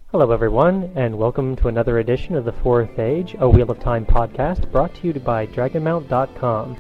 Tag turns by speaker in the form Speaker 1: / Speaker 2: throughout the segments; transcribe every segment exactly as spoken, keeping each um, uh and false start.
Speaker 1: Hello everyone, and welcome to another edition of The Fourth Age, a Wheel of Time podcast brought to you by Dragonmount dot com.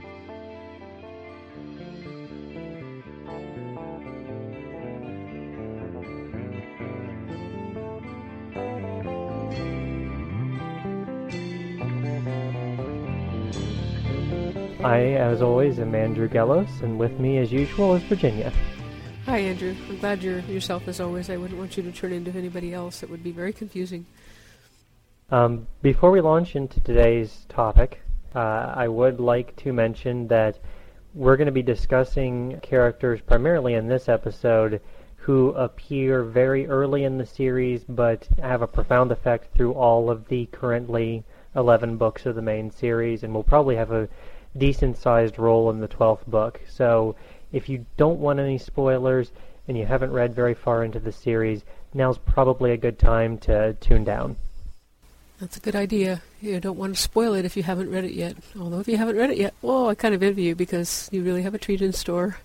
Speaker 1: I, as always, am Andrew Gellos, and with me, as usual, is Virginia.
Speaker 2: Hi, Andrew. I'm glad you're yourself as always. I wouldn't want you to turn into anybody else. It would be very confusing.
Speaker 1: Um, before we launch into today's topic, uh, I would like to mention that we're going to be discussing characters primarily in this episode who appear very early in the series but have a profound effect through all of the currently eleven books of the main series, and will probably have a decent-sized role in the twelfth book. So if you don't want any spoilers and you haven't read very far into the series, now's probably a good time to tune down.
Speaker 2: That's a good idea. You don't want to spoil it if you haven't read it yet. Although if you haven't read it yet, well, I kind of envy you because you really have a treat in store.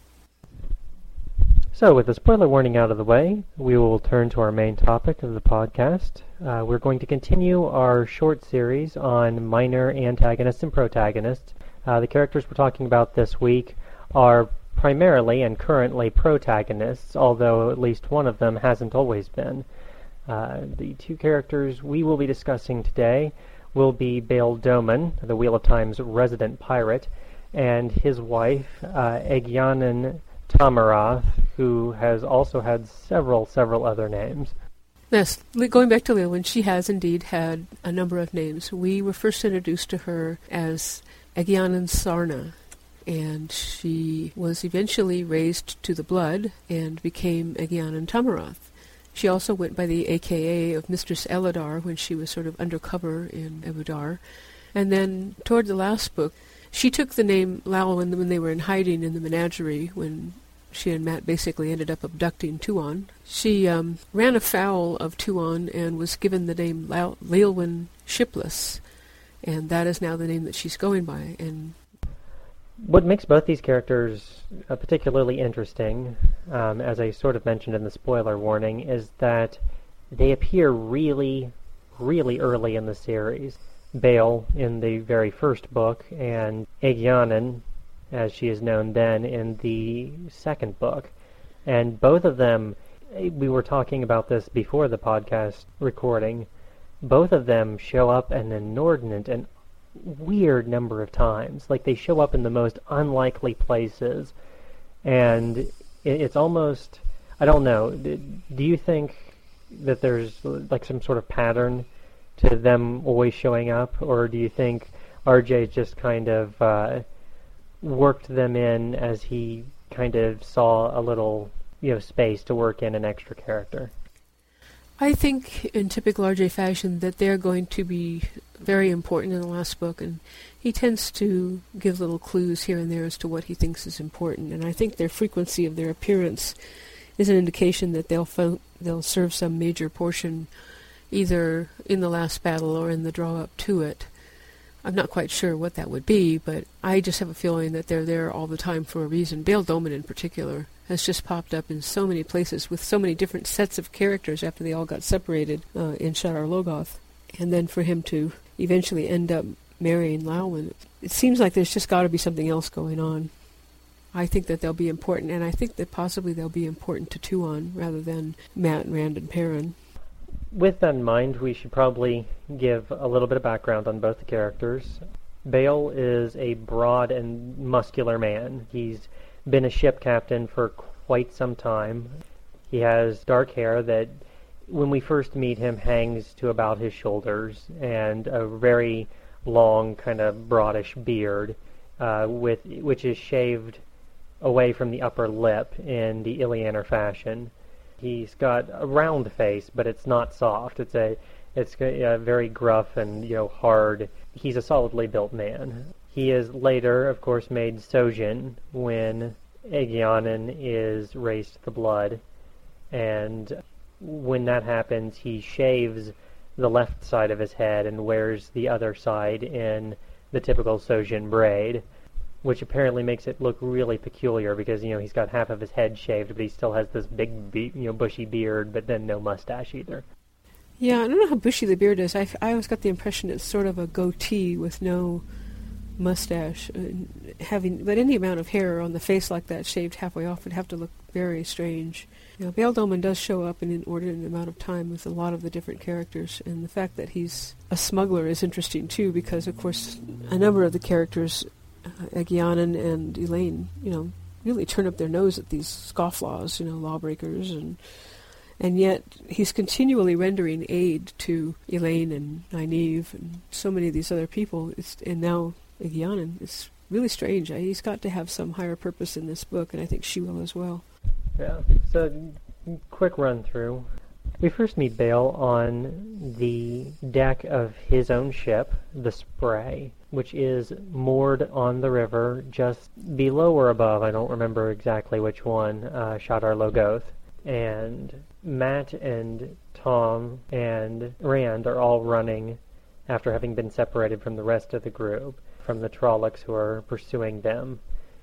Speaker 1: So with the spoiler warning out of the way, we will turn to our main topic of the podcast. Uh, we're going to continue our short series on minor antagonists and protagonists. Uh, the characters we're talking about this week are primarily and currently protagonists, although at least one of them hasn't always been. Uh, the two characters we will be discussing today will be Bayle Domon, the Wheel of Time's resident pirate, and his wife, uh, Egyanan Tamaroth, who has also had several, several other names.
Speaker 2: Yes, going back to Lilwyn, she has indeed had a number of names. We were first introduced to her as Egyanan Sarna, and she was eventually raised to the blood and became Egyanan Tamaroth. She also went by the A K A of Mistress Eladar when she was sort of undercover in Ebudar. And then toward the last book, she took the name Lalwyn when they were in hiding in the menagerie, when she and Matt basically ended up abducting Tuon. She um, ran afoul of Tuon and was given the name Lal- Lilwyn Shipless, and that is now the name that she's going by. And
Speaker 1: what makes both these characters uh, particularly interesting, um, as I sort of mentioned in the spoiler warning, is that they appear really, really early in the series. Bayle in the very first book, and Egyanan, as she is known then, in the second book. And both of them, we were talking about this before the podcast recording, both of them show up an inordinate and weird number of times. Like, they show up in the most unlikely places, and it's almost, I don't know, do you think that there's like some sort of pattern to them always showing up, or do you think R J just kind of uh, worked them in as he kind of saw a little, you know, space to work in an extra character?
Speaker 2: I think, in typical R J fashion, that they're going to be very important in the last book, and he tends to give little clues here and there as to what he thinks is important, and I think their frequency of their appearance is an indication that they'll fo- they'll serve some major portion either in the last battle or in the draw-up to it. I'm not quite sure what that would be, but I just have a feeling that they're there all the time for a reason. Bayle Domon, in particular, has just popped up in so many places with so many different sets of characters after they all got separated uh, in Shadar Logoth. And then for him to eventually end up marrying Lalwyn, it seems like there's just got to be something else going on. I think that they'll be important, and I think that possibly they'll be important to Tuon rather than Mat, Rand, and Perrin.
Speaker 1: With that in mind, we should probably give a little bit of background on both the characters. Bayle is a broad and muscular man. He's been a ship captain for quite some time. He has dark hair that, when we first meet him, hangs to about his shoulders, and a very long, kind of broadish beard, uh, with which is shaved away from the upper lip in the Ilianer fashion. He's got a round face, but it's not soft. It's a, it's a very gruff and, you know, hard. He's a solidly built man. He is later, of course, made Sojin when Egyanan is raised to the blood, and when that happens, he shaves the left side of his head and wears the other side in the typical Sojin braid, which apparently makes it look really peculiar because, you know, he's got half of his head shaved, but he still has this big, be- you know, bushy beard, but then no mustache either.
Speaker 2: Yeah, I don't know how bushy the beard is. I, I always got the impression it's sort of a goatee with no mustache. Uh, having, but any amount of hair on the face like that shaved halfway off would have to look very strange. You know, Bail Doman does show up in an inordinate amount of time with a lot of the different characters, and the fact that he's a smuggler is interesting too, because of course a number of the characters, uh, Egeanin and Elaine, you know, really turn up their nose at these scofflaws, you know, lawbreakers, and and yet he's continually rendering aid to Elaine and Nynaeve and so many of these other people. It's, and now Egeanin. It's really strange. He's got to have some higher purpose in this book, and I think she will as well.
Speaker 1: Yeah, so quick run through. We first meet Bail on the deck of his own ship, the Spray, which is moored on the river just below or above, I don't remember exactly which one, uh, Shadar Logoth. And Mat and Tom and Rand are all running after having been separated from the rest of the group, from the Trollocs who are pursuing them.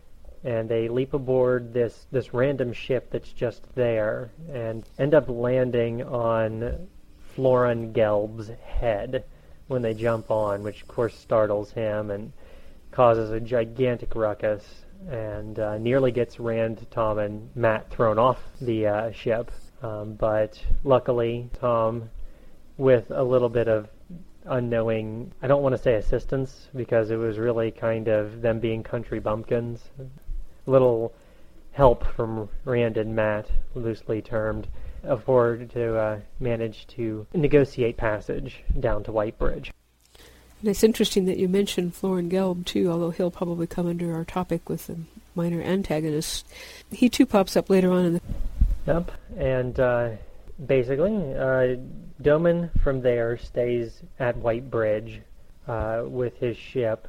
Speaker 1: And they leap aboard this, this random ship that's just there and end up landing on Florin Gelb's head when they jump on, which of course startles him and causes a gigantic ruckus and uh, nearly gets Rand, Tom, and Mat thrown off the uh, ship. Um, but luckily, Tom, with a little bit of unknowing, I don't want to say assistance, because it was really kind of them being country bumpkins, little help from Rand and Mat, loosely termed, afford to uh, manage to negotiate passage down to Whitebridge.
Speaker 2: And it's interesting that you mentioned Florin Gelb, too, although he'll probably come under our topic with the minor antagonists. He, too, pops up later on in the...
Speaker 1: Yep, and uh, basically, uh, Doman from there stays at Whitebridge uh, with his ship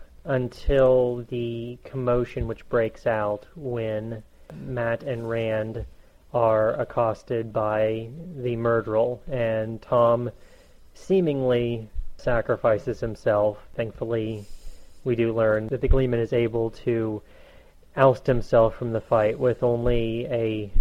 Speaker 1: until the commotion which breaks out when Mat and Rand are accosted by the Myrddraal, and Tom seemingly sacrifices himself. Thankfully, we do learn that the Gleeman is able to oust himself from the fight with only a,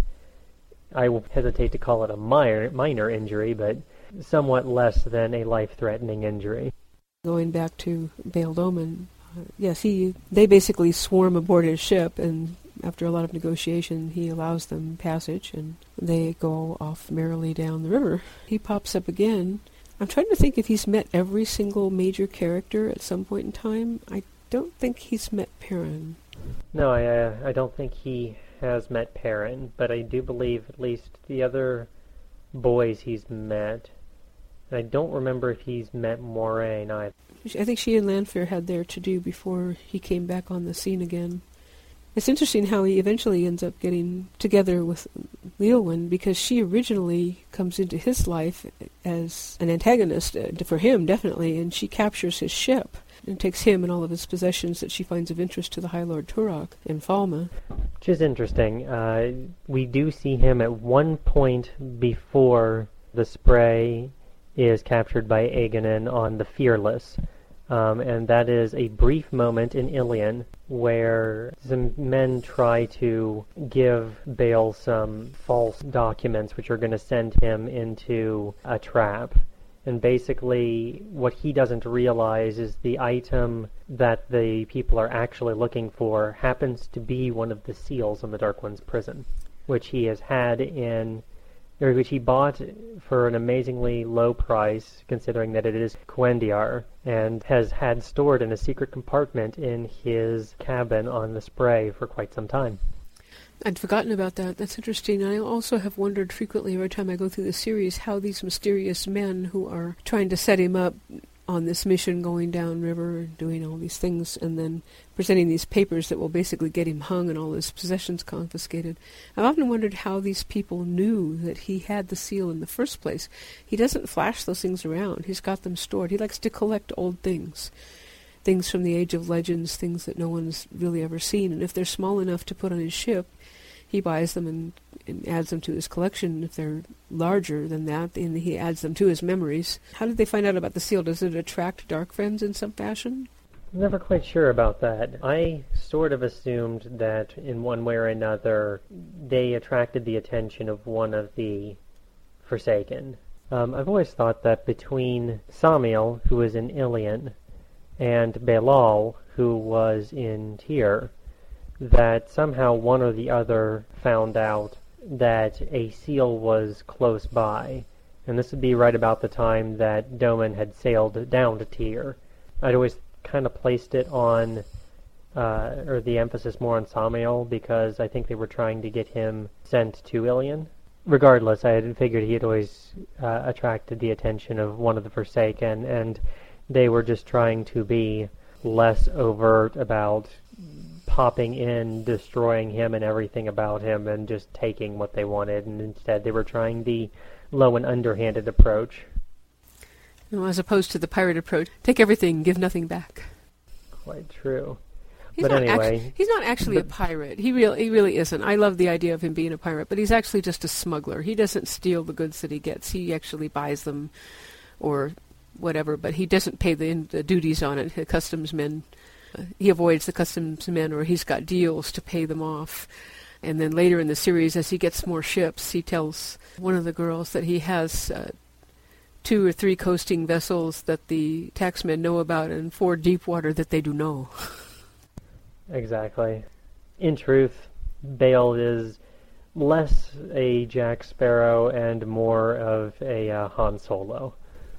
Speaker 1: I will hesitate to call it a minor, minor injury, but somewhat less than a life-threatening injury.
Speaker 2: Going back to Bail Doman, uh, yes, he they basically swarm aboard his ship, and after a lot of negotiation, he allows them passage, and they go off merrily down the river. He pops up again. I'm trying to think if he's met every single major character at some point in time. I don't think he's met Perrin.
Speaker 1: No, I uh, I don't think he has met Perrin, but I do believe at least the other boys he's met. And I don't remember if he's met Moiraine either.
Speaker 2: I think she and Lanfear had their to-do before he came back on the scene again. It's interesting how he eventually ends up getting together with Leolwyn, because she originally comes into his life as an antagonist, uh, for him definitely, and she captures his ship and takes him and all of his possessions that she finds of interest to the High Lord Turok in Falme.
Speaker 1: Which is interesting. Uh, we do see him at one point before the Spray is captured by Aegonin on the Fearless. Um, and that is a brief moment in Ilion where some men try to give Bail some false documents which are going to send him into a trap. And basically what he doesn't realize is the item that the people are actually looking for happens to be one of the seals in the Dark One's prison, which he has had in... or which he bought for an amazingly low price, considering that it is Cuendillar, and has had stored in a secret compartment in his cabin on the Spray for quite some time.
Speaker 2: I'd forgotten about that. That's interesting. I also have wondered frequently every time I go through the series how these mysterious men who are trying to set him up on this mission going downriver and doing all these things and then presenting these papers that will basically get him hung and all his possessions confiscated. I've often wondered how these people knew that he had the seal in the first place. He doesn't flash those things around. He's got them stored. He likes to collect old things, things from the Age of Legends, things that no one's really ever seen. And if they're small enough to put on his ship, he buys them and, and adds them to his collection. If they're larger than that, then he adds them to his memories. How did they find out about the seal? Does it attract dark friends in some fashion?
Speaker 1: I'm never quite sure about that. I sort of assumed that in one way or another they attracted the attention of one of the Forsaken. Um, I've always thought that between Samiel, who was in Ilion, and Belal, who was in Tyr, that somehow one or the other found out that a seal was close by. And this would be right about the time that Doman had sailed down to Tyr. I'd always kind of placed it on, uh, or the emphasis more on Samiel, because I think they were trying to get him sent to Ilion. Regardless, I had figured he had always uh, attracted the attention of one of the Forsaken, and they were just trying to be less overt about popping in, destroying him and everything about him, and just taking what they wanted, and instead they were trying the low and underhanded approach.
Speaker 2: No, as opposed to the pirate approach, take everything, give nothing back.
Speaker 1: Quite true.
Speaker 2: He's
Speaker 1: but
Speaker 2: not
Speaker 1: anyway,
Speaker 2: actu- he's not actually a pirate. He really, he really isn't. I love the idea of him being a pirate, but he's actually just a smuggler. He doesn't steal the goods that he gets. He actually buys them, or whatever. But he doesn't pay the, the duties on it. The customs men, uh, he avoids the customs men, or he's got deals to pay them off. And then later in the series, as he gets more ships, he tells one of the girls that he has uh, two or three coasting vessels that the taxmen know about, and four deep water that they do know.
Speaker 1: Exactly. In truth, Bale is less a Jack Sparrow and more of a uh, Han Solo.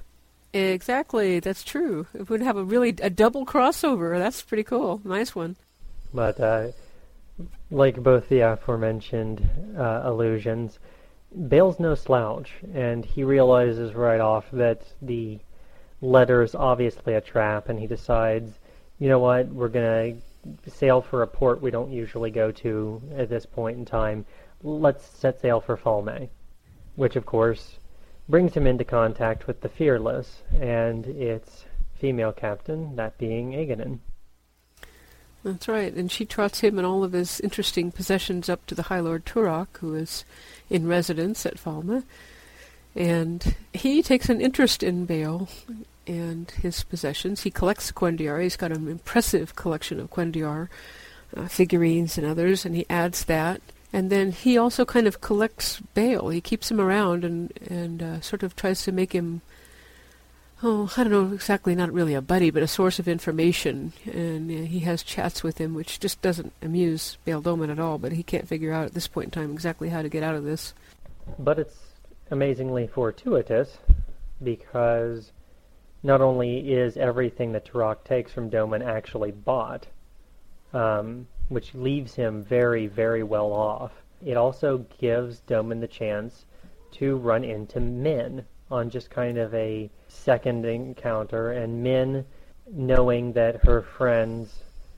Speaker 2: Exactly, that's true. It would have a really a double crossover. That's pretty cool. Nice one.
Speaker 1: But uh, like both the aforementioned uh, allusions, Bale's no slouch, and he realizes right off that the letter is obviously a trap, and he decides, you know what, we're going to sail for a port we don't usually go to at this point in time. Let's set sail for Falme, which of course brings him into contact with the Fearless and its female captain, that being Aegonen.
Speaker 2: That's right, and she trots him and all of his interesting possessions up to the High Lord Turok, who is in residence at Falme, and he takes an interest in Bale and his possessions. He collects Cuendillar. He's got an impressive collection of Cuendillar uh, figurines and others, and he adds that. And then he also kind of collects Bale. He keeps him around and, and uh, sort of tries to make him, oh, I don't know exactly, not really a buddy, but a source of information. And uh, he has chats with him, which just doesn't amuse Bale Doman at all, but he can't figure out at this point in time exactly how to get out of this.
Speaker 1: But it's amazingly fortuitous, because not only is everything that Turok takes from Doman actually bought, um, which leaves him very, very well off, it also gives Doman the chance to run into Min on just kind of a second encounter, and Min, knowing that her friends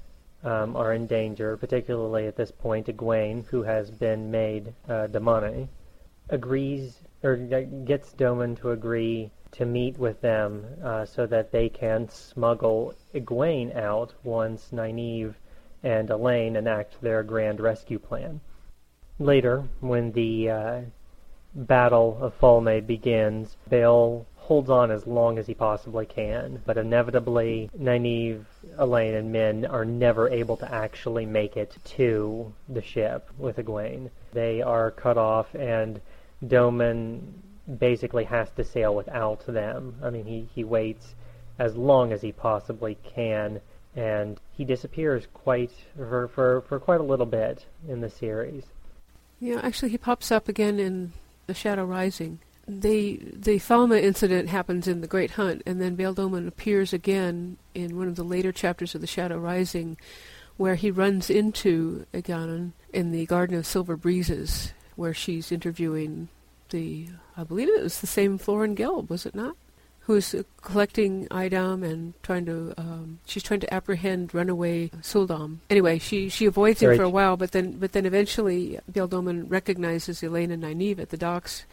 Speaker 1: um, are in danger, particularly at this point Egwene, who has been made uh, Damane, agrees, or gets Doman to agree to meet with them uh, so that they can smuggle Egwene out once Nynaeve and Elaine enact their grand rescue plan. Later, when the uh, Battle of Falme begins, Bale holds on as long as he possibly can, but inevitably Nynaeve, Elaine, and Min are never able to actually make it to the ship with Egwene. They are cut off, and Doman basically has to sail without them. I mean, he, he waits as long as he possibly can, and he disappears quite for, for, for quite a little bit in the series.
Speaker 2: Yeah, actually he pops up again in The Shadow Rising. The the Falme incident happens in The Great Hunt, and then Bale Doman appears again in one of the later chapters of The Shadow Rising, where he runs into Eganon in the Garden of Silver Breezes, where she's interviewing the, I believe it was the same Florin Gelb, was it not? Who's uh, collecting Idam and trying to, um, she's trying to apprehend runaway Suldam. Anyway, she, she avoids him
Speaker 1: Right.
Speaker 2: for a while, but then but then eventually Bale Doman recognizes Elaine and Nynaeve at the docks,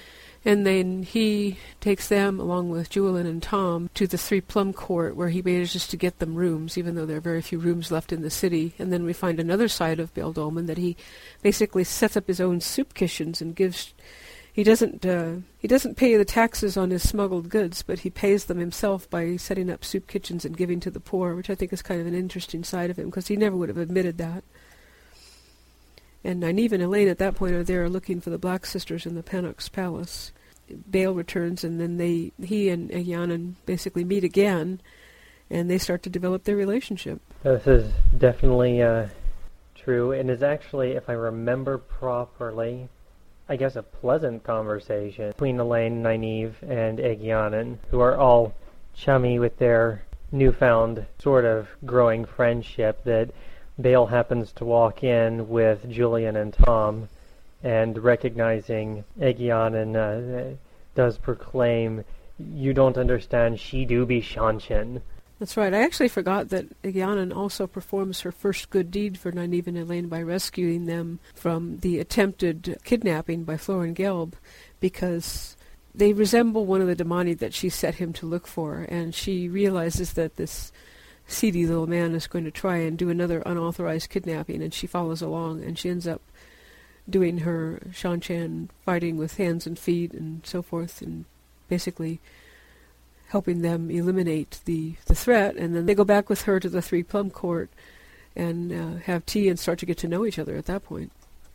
Speaker 2: and then he takes them, along with Julian and Tom, to the Three Plum Court, where he manages to get them rooms, even though there are very few rooms left in the city. And then we find another side of Bale Doman, that he basically sets up his own soup kitchens and gives... He doesn't uh, he doesn't pay the taxes on his smuggled goods, but he pays them himself by setting up soup kitchens and giving to the poor, which I think is kind of an interesting side of him, because he never would have admitted that. And Nynaeve and Elaine at that point are there looking for the Black Sisters in the Panox Palace. Bael returns, and then they he and Egyanan basically meet again, and they start to develop their relationship.
Speaker 1: This is definitely uh, true, and is actually, if I remember properly, I guess a pleasant conversation between Elaine, Nynaeve, and Egyanan, who are all chummy with their newfound sort of growing friendship, that Bael happens to walk in with Julian and Tom, and recognizing Egyanan uh, does proclaim, "You don't understand, she do be Shanshin."
Speaker 2: That's right. I actually forgot that Egyanan also performs her first good deed for Nynaeve and Elaine by rescuing them from the attempted kidnapping by Florin Gelb, because they resemble one of the Damani that she set him to look for, and she realizes that this seedy little man is going to try and do another unauthorized kidnapping, and she follows along, and she ends up doing her Shanshan fighting with hands and feet and so forth, and basically helping them eliminate the, the threat. And then they go back with her to the Three Plum Court and uh, have tea and start to get to know each other at that point.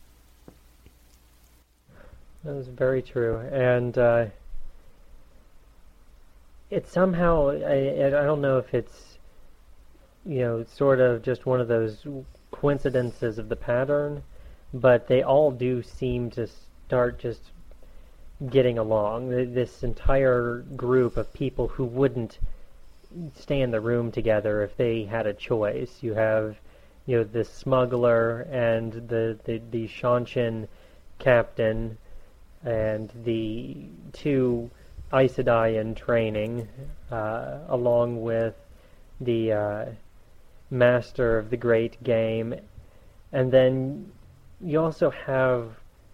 Speaker 1: That was very true. And uh, it somehow, I, I don't know if it's, you know, sort of just one of those coincidences of the pattern, but they all do seem to start just getting along. This entire group of people who wouldn't stay in the room together if they had a choice. You have, you know, the smuggler and the the, the Shanshin captain and the two Aes Sedai in training, uh, along with the uh, master of the great game. And then you also have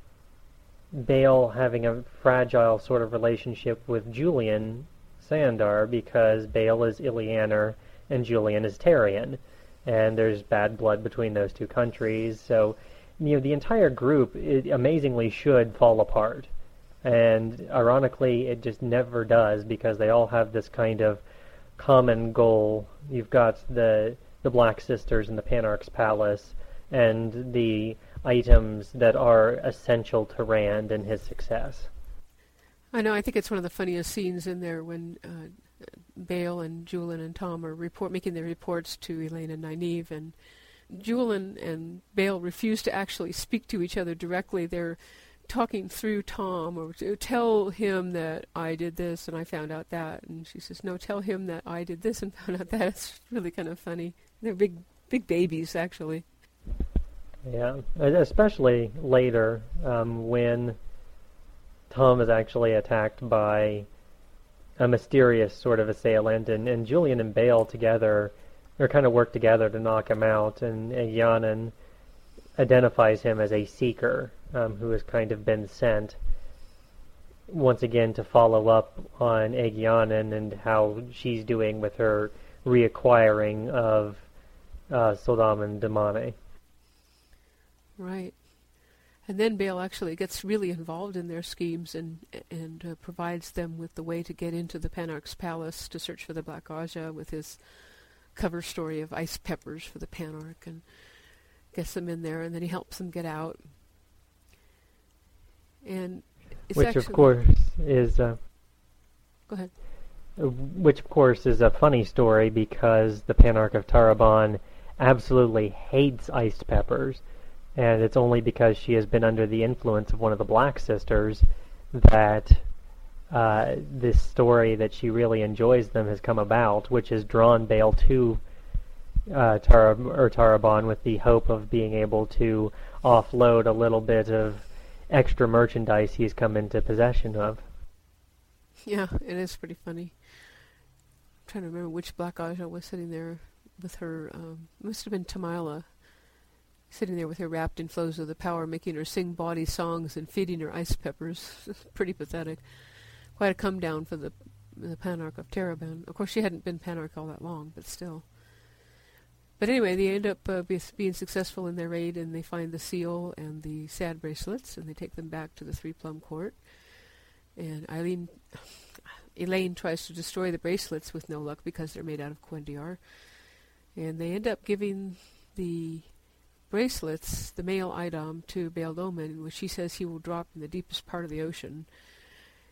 Speaker 1: Bael having a fragile sort of relationship with Julian Sandar, because Bael is Ilianer and Julian is Tarian, and there's bad blood between those two countries. So, you know, the entire group, it amazingly, should fall apart, and ironically it just never does, because they all have this kind of common goal. You've got the the Black Sisters in the Panarch's palace, and the items that are essential to Rand and his success.
Speaker 2: I know, I think it's one of the funniest scenes in there when uh, Bael and Julian and Tom are report making their reports to Elaine and Nynaeve, and Julian and Bael refuse to actually speak to each other directly. They're talking through Tom, or tell him that I did this and I found out that, and she says, no, tell him that I did this and found out that. It's really kind of funny. They're big, big babies, actually.
Speaker 1: Yeah, especially later, um, when Tom is actually attacked by a mysterious sort of assailant, and, and Julian and Bael together, they kind of work together to knock him out, and Egyanan identifies him as a seeker, um, who has kind of been sent once again to follow up on Egyanan and how she's doing with her reacquiring of uh, Soldaman Damane.
Speaker 2: Right. And then Bael actually gets really involved in their schemes and and uh, provides them with the way to get into the Panarch's palace to search for the Black Aja, with his cover story of ice peppers for the Panarch, and gets them in there, and then he helps them get out. And it's
Speaker 1: which,
Speaker 2: actually,
Speaker 1: of course, is uh,
Speaker 2: go ahead.
Speaker 1: Uh, which, of course, is a funny story, because the Panarch of Taraban absolutely hates iced peppers. And it's only because she has been under the influence of one of the Black Sisters that uh, this story that she really enjoys them has come about, which has drawn Bael to uh, Tara, or Taraban with the hope of being able to offload a little bit of extra merchandise he's come into possession of.
Speaker 2: Yeah, it is pretty funny. I'm trying to remember which Black Aja was sitting there with her. Um, it must have been Tamila. Sitting there with her wrapped in flows of the power, making her sing bawdy songs and feeding her ice peppers. Pretty pathetic. Quite a come down for the the Panarch of Taraban. Of course, she hadn't been Panarch all that long, but still. But anyway, they end up uh, be, being successful in their raid, and they find the seal and the sad bracelets, and they take them back to the Three Plum Court. And Eileen, Elaine tries to destroy the bracelets with no luck, because they're made out of Quendiar. And they end up giving the bracelets, the male item, to Bael Doman, which he says he will drop in the deepest part of the ocean.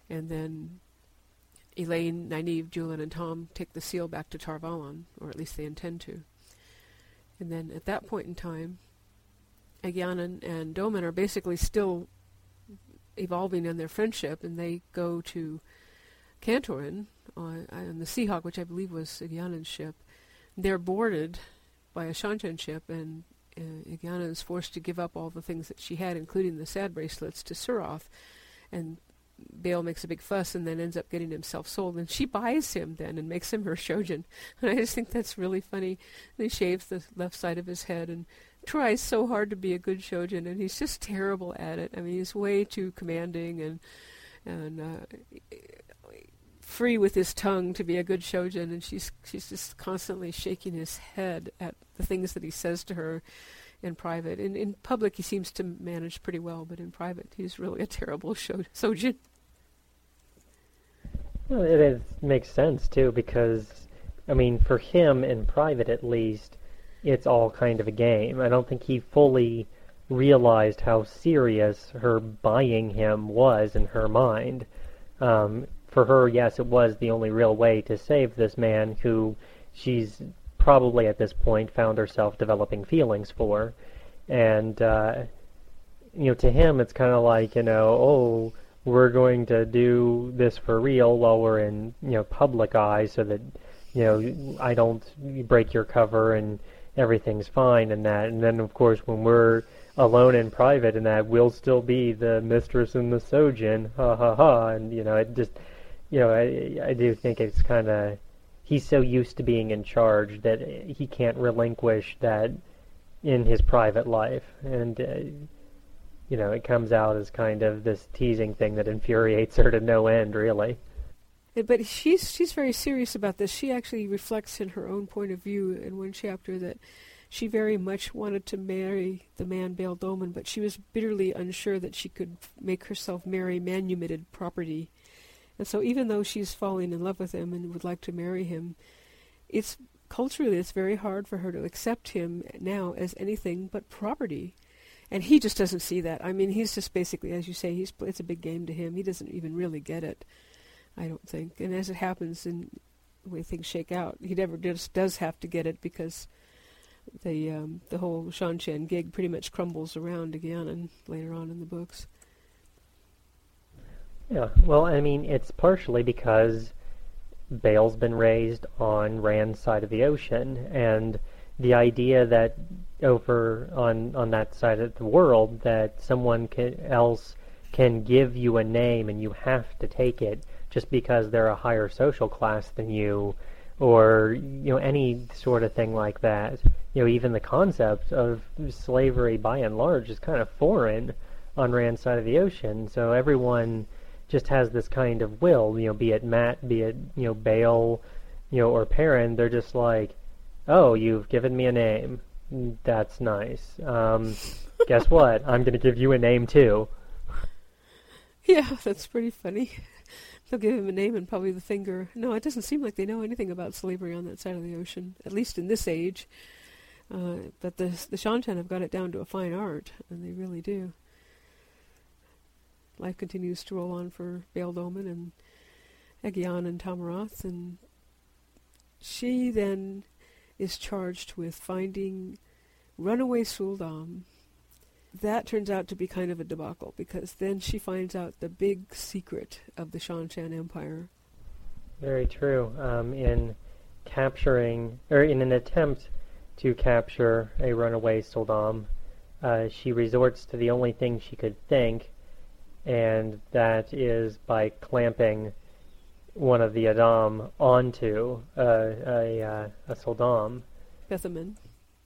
Speaker 2: and then Elaine, Nynaeve, Juilin, and Tom take the seal back to Tar Valon, or at least they intend to. And then at that point in time, Egyanan and Domin are basically still evolving in their friendship, and they go to Cantorin on, on the Seahawk, which I believe was Egyanan's ship. They're boarded by a Shan-Chan ship, and uh, Egyanan is forced to give up all the things that she had, including the sad bracelets, to Suroth. And Bail makes a big fuss and then ends up getting himself sold, and she buys him then and makes him her Shojin. And I just think that's really funny. And he shaves the left side of his head and tries so hard to be a good Shojin, and he's just terrible at it. I mean, he's way too commanding and and uh, free with his tongue to be a good Shojin, and she's she's just constantly shaking his head at the things that he says to her in private. In in public, he seems to manage pretty well, but in private, he's really a terrible sho- Shojin.
Speaker 1: Well, it is, makes sense, too, because, I mean, for him, in private at least, it's all kind of a game. I don't think he fully realized how serious her buying him was in her mind. Um, for her, yes, it was the only real way to save this man who she's probably at this point found herself developing feelings for. And, uh, you know, to him, it's kind of like, you know, oh, we're going to do this for real while we're in, you know, public eye so that, you know, I don't break your cover and everything's fine and that. And then, of course, when we're alone in private and that, we'll still be the mistress and the Sojin, ha ha ha. And, you know, it just, you know, I, I do think it's kind of, he's so used to being in charge that he can't relinquish that in his private life. And, uh, you know, it comes out as kind of this teasing thing that infuriates her to no end, really.
Speaker 2: But she's she's very serious about this. She actually reflects in her own point of view in one chapter that she very much wanted to marry the man Bail Domon, but she was bitterly unsure that she could make herself marry manumitted property. And so even though she's falling in love with him and would like to marry him, it's culturally it's very hard for her to accept him now as anything but property. And he just doesn't see that. I mean, he's just basically, as you say, he's it's a big game to him. He doesn't even really get it, I don't think. And as it happens in the way things shake out, he never does, does have to get it because the um, the whole Shan-Chan gig pretty much crumbles around Egyanan later on in the books.
Speaker 1: Yeah, well, I mean, it's partially because Bail's been raised on Rand's side of the ocean, and the idea that over on on that side of the world that someone can, else can give you a name and you have to take it just because they're a higher social class than you, or you know any sort of thing like that. You know, even the concept of slavery by and large is kind of foreign on Rand's side of the ocean. So everyone just has this kind of will. You know, be it Matt, be it you know Bail, you know, or Perrin. They're just like, oh, you've given me a name. That's nice. Um, guess what? I'm going to give you a name, too.
Speaker 2: Yeah, that's pretty funny. They'll give him a name and probably the finger. No, it doesn't seem like they know anything about slavery on that side of the ocean, at least in this age. Uh, but the the Shan-Chan have got it down to a fine art, and they really do. Life continues to roll on for Bail Domon and Egyanan and Tamaroth, and she then is charged with finding runaway Suldam. That turns out to be kind of a debacle, because then she finds out the big secret of the Shan-Chan Empire.
Speaker 1: Very true. Um, in capturing, or in an attempt to capture a runaway Suldam, uh, she resorts to the only thing she could think, and that is by clamping one of the Adam onto uh, a uh, a Suldam.
Speaker 2: Bethaman.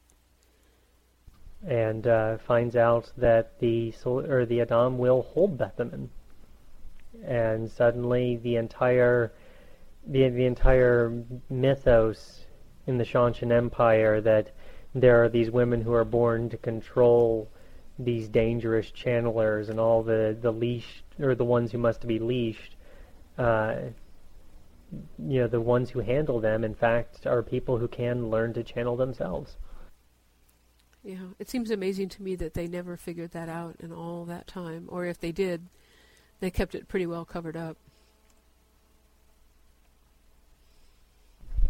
Speaker 1: And uh, finds out that the or the Adam will hold Bethaman, and suddenly the entire the the entire mythos in the Shan-Chan Empire that there are these women who are born to control these dangerous channelers and all the the leashed or the ones who must be leashed. Uh, you know, the ones who handle them, in fact, are people who can learn to channel themselves.
Speaker 2: Yeah, it seems amazing to me that they never figured that out in all that time. Or if they did, they kept it pretty well covered up.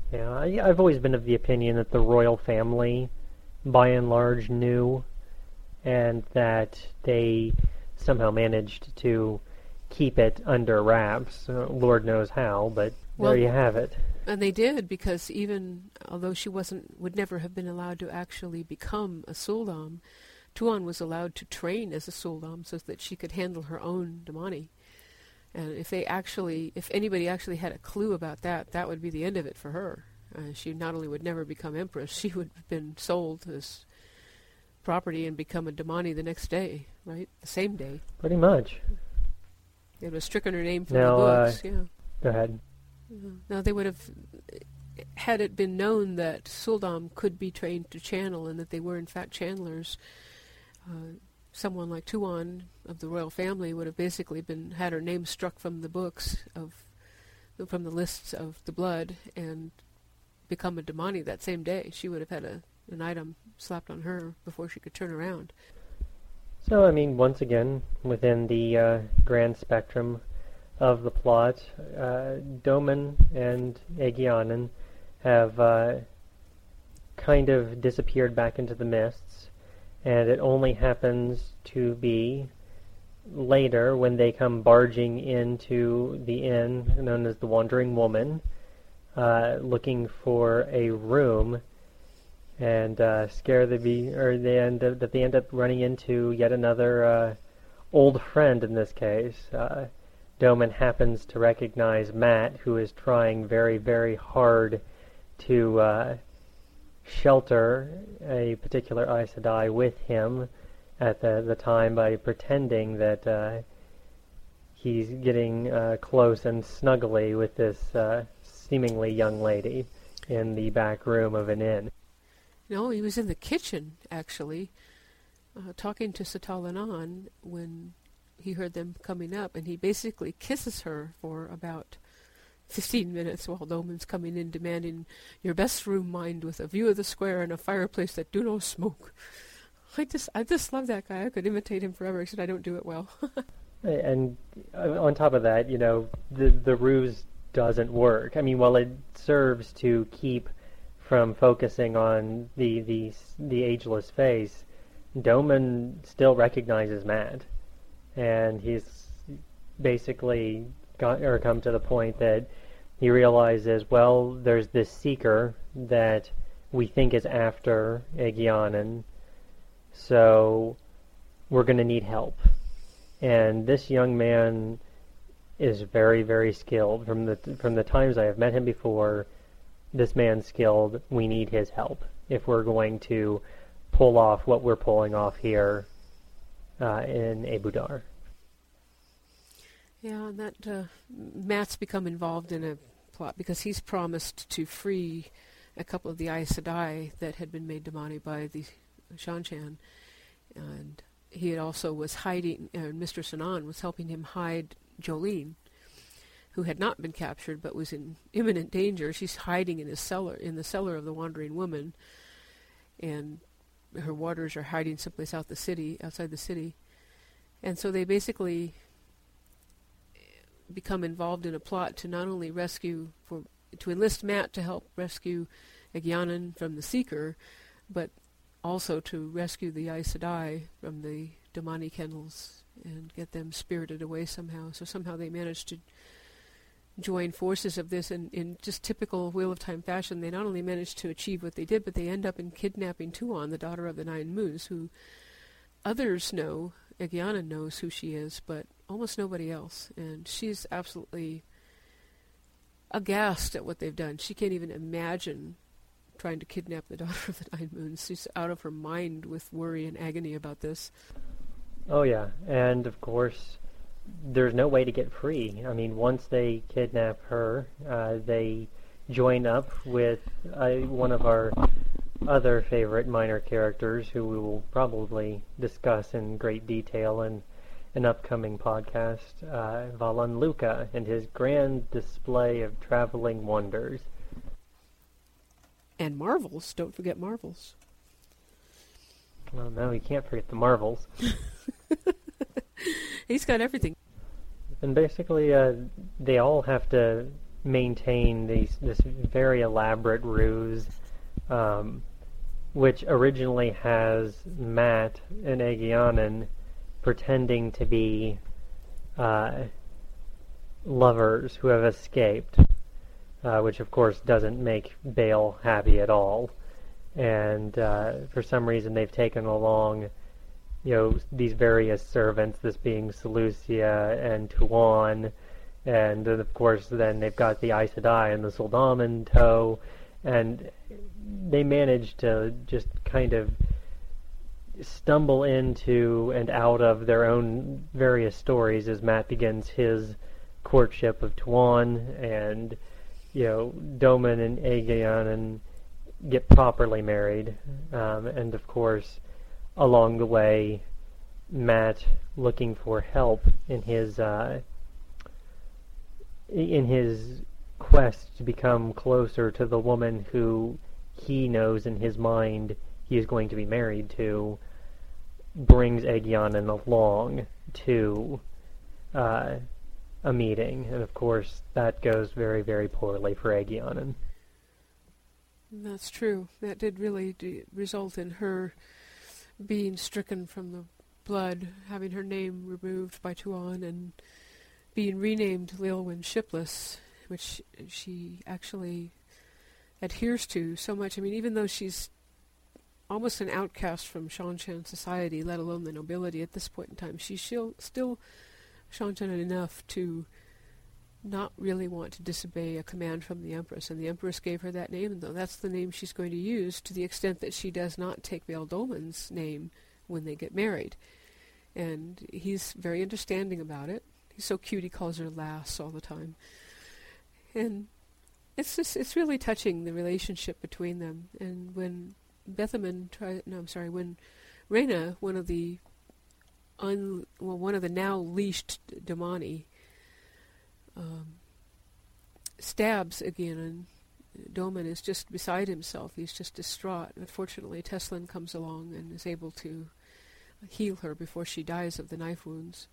Speaker 1: Yeah, I, I've always been of the opinion that the royal family, by and large, knew, and that they somehow managed to keep it under wraps. Uh, Lord knows how, but
Speaker 2: Well,
Speaker 1: there you have it.
Speaker 2: And they did, because even although she wasn't, would never have been allowed to actually become a Suldam, Tuon was allowed to train as a Suldam so that she could handle her own Damani. And if they actually, if anybody actually had a clue about that, that would be the end of it for her. Uh, she not only would never become empress, she would have been sold as property and become a Damani the next day, right? The same day.
Speaker 1: Pretty much.
Speaker 2: It was stricken her name from
Speaker 1: Now,
Speaker 2: the books,
Speaker 1: uh,
Speaker 2: yeah.
Speaker 1: Go ahead.
Speaker 2: Uh, now they would have, had it been known that Suldam could be trained to channel and that they were in fact channelers, uh, someone like Tuon of the royal family would have basically been had her name struck from the books of, from the lists of the blood, and become a Damani that same day. She would have had a, an item slapped on her before she could turn around.
Speaker 1: So, I mean, once again, within the uh, grand spectrum of the plot, uh, Doman and Aegyanan have uh, kind of disappeared back into the mists, and it only happens to be later when they come barging into the inn known as the Wandering Woman, uh, looking for a room, and uh, scare the be or they end up, that they end up running into yet another uh, old friend in this case. Uh, Doman happens to recognize Mat, who is trying very, very hard to uh, shelter a particular Aes Sedai with him at the, the time by pretending that uh, he's getting uh, close and snuggly with this uh, seemingly young lady in the back room of an inn.
Speaker 2: No, he was in the kitchen, actually, uh, talking to Satalanan when he heard them coming up, and he basically kisses her for about fifteen minutes while Doman's coming in demanding, "Your best room, mind, with a view of the square and a fireplace that do no smoke." I just I just love that guy. I could imitate him forever, except I don't do it well.
Speaker 1: And on top of that, you know, the the ruse doesn't work. I mean, while it serves to keep from focusing on the the the ageless face, Doman still recognizes Mat, and he's basically got or come to the point that he realizes, well, there's this seeker that we think is after Aegyanan, so we're going to need help. And this young man is very, very skilled. From the from the times I have met him before, this man's skilled. We need his help if we're going to pull off what we're pulling off here uh, in Abu Dar.
Speaker 2: Yeah, and that uh, Mat's become involved in a plot because he's promised to free a couple of the Aes Sedai that had been made Damani by the Shanchan, and he had also was hiding, uh, Mister Sinan was helping him hide Jolene, who had not been captured but was in imminent danger. She's hiding in his cellar, in the cellar of the Wandering Woman, and her warders are hiding someplace out the city, outside the city, and so they basically become involved in a plot to not only rescue, for to enlist Mat to help rescue Aegyanan from the Seeker, but also to rescue the Aes Sedai from the Damani kennels and get them spirited away somehow. So somehow they managed to join forces of this, and in just typical Wheel of Time fashion, they not only managed to achieve what they did, but they end up in kidnapping Tuon, the daughter of the Nine Moons, who others know, Aegyanan knows who she is, but almost nobody else. And she's absolutely aghast at what they've done. She can't even imagine trying to kidnap the daughter of the Nine Moons. She's out of her mind with worry and agony about this.
Speaker 1: Oh yeah, and of course, there's no way to get free. I mean, once they kidnap her, uh, they join up with uh, one of our other favorite minor characters, who we will probably discuss in great detail in an upcoming podcast, uh, Valan Luka, and his grand display of traveling wonders.
Speaker 2: And marvels. Don't forget marvels.
Speaker 1: Well, no, you can't forget the marvels.
Speaker 2: He's got everything.
Speaker 1: And basically, uh, they all have to maintain these this very elaborate ruse, um, which originally has Mat and Aegyanan pretending to be uh, lovers who have escaped, uh, which of course doesn't make Bael happy at all. And uh, for some reason they've taken along, you know, these various servants, this being Seleucia and Tuon, and then of course then they've got the Aes Sedai and the Sul'dam in tow, and they manage to just kind of stumble into and out of their own various stories as Mat begins his courtship of Tuon, and you know, Doman and Aegyanan get properly married, um, and of course along the way Mat, looking for help in his uh, in his quest to become closer to the woman who he knows in his mind he is going to be married to, brings Aegyanan along to uh, a meeting, and of course that goes very, very poorly for Aegyanan.
Speaker 2: That's true. That did really d- result in her being stricken from the blood, having her name removed by Tuon, and being renamed Leolwyn Shipless, which she actually adheres to so much. I mean, even though she's almost an outcast from Seanchan society, let alone the nobility at this point in time, she's still, still Seanchan enough to not really want to disobey a command from the Empress, and the Empress gave her that name, and though that's the name she's going to use, to the extent that she does not take Bael Doman's name when they get married. And he's very understanding about it. He's so cute, he calls her Lass all the time. And it's just, it's really touching, the relationship between them. And when Bethaman tries, no, I'm sorry, when Rhaena, one of the un, well, one of the now leashed Domani, um, stabs again, and Doman is just beside himself. He's just distraught. Unfortunately, Teslen comes along and is able to heal her before she dies of the knife wounds.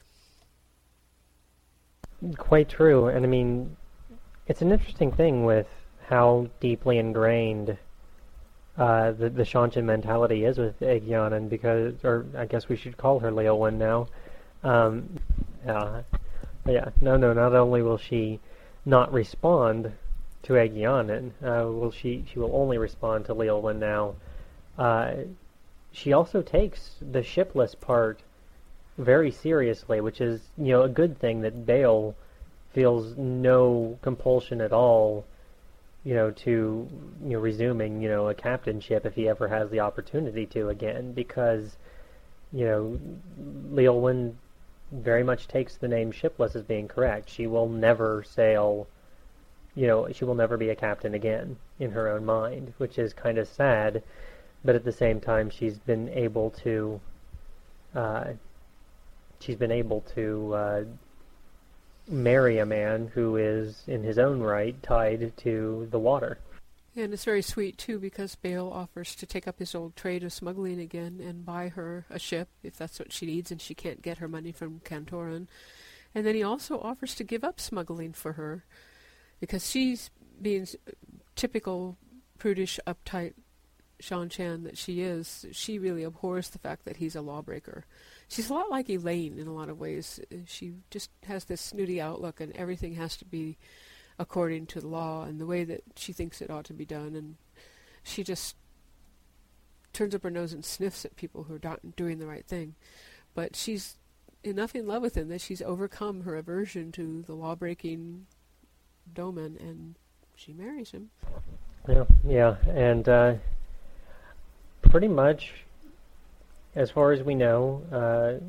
Speaker 1: Quite true. And I mean, it's an interesting thing with how deeply ingrained uh, the, the Seanchan mentality is with Aegyanan, because, or I guess we should call her Leolwyn now. Um, yeah, yeah, no, no, not only will she not respond to Aegyanan, uh, will she, she will only respond to Leolwyn now. Uh, she also takes the shipless part very seriously, which is, you know, a good thing, that Bael feels no compulsion at all, you know, to, you know, resuming, you know, a captainship if he ever has the opportunity to again, because, you know, Leolwyn very much takes the name shipless as being correct. She will never sail, you know, she will never be a captain again in her own mind, which is kind of sad, but at the same time she's been able to, uh, she's been able to uh, marry a man who is, in his own right, tied to the water.
Speaker 2: And it's very sweet, too, because Bael offers to take up his old trade of smuggling again and buy her a ship, if that's what she needs, and she can't get her money from Cantoran. And then he also offers to give up smuggling for her, because she's being typical prudish, uptight Seanchan that she is. She really abhors the fact that he's a lawbreaker. She's a lot like Elaine in a lot of ways. She just has this snooty outlook, and everything has to be according to the law and the way that she thinks it ought to be done, and she just turns up her nose and sniffs at people who are not doing the right thing. But she's enough in love with him that she's overcome her aversion to the law-breaking Doman, and she marries him.
Speaker 1: Yeah, yeah, and uh, pretty much, as far as we know, uh,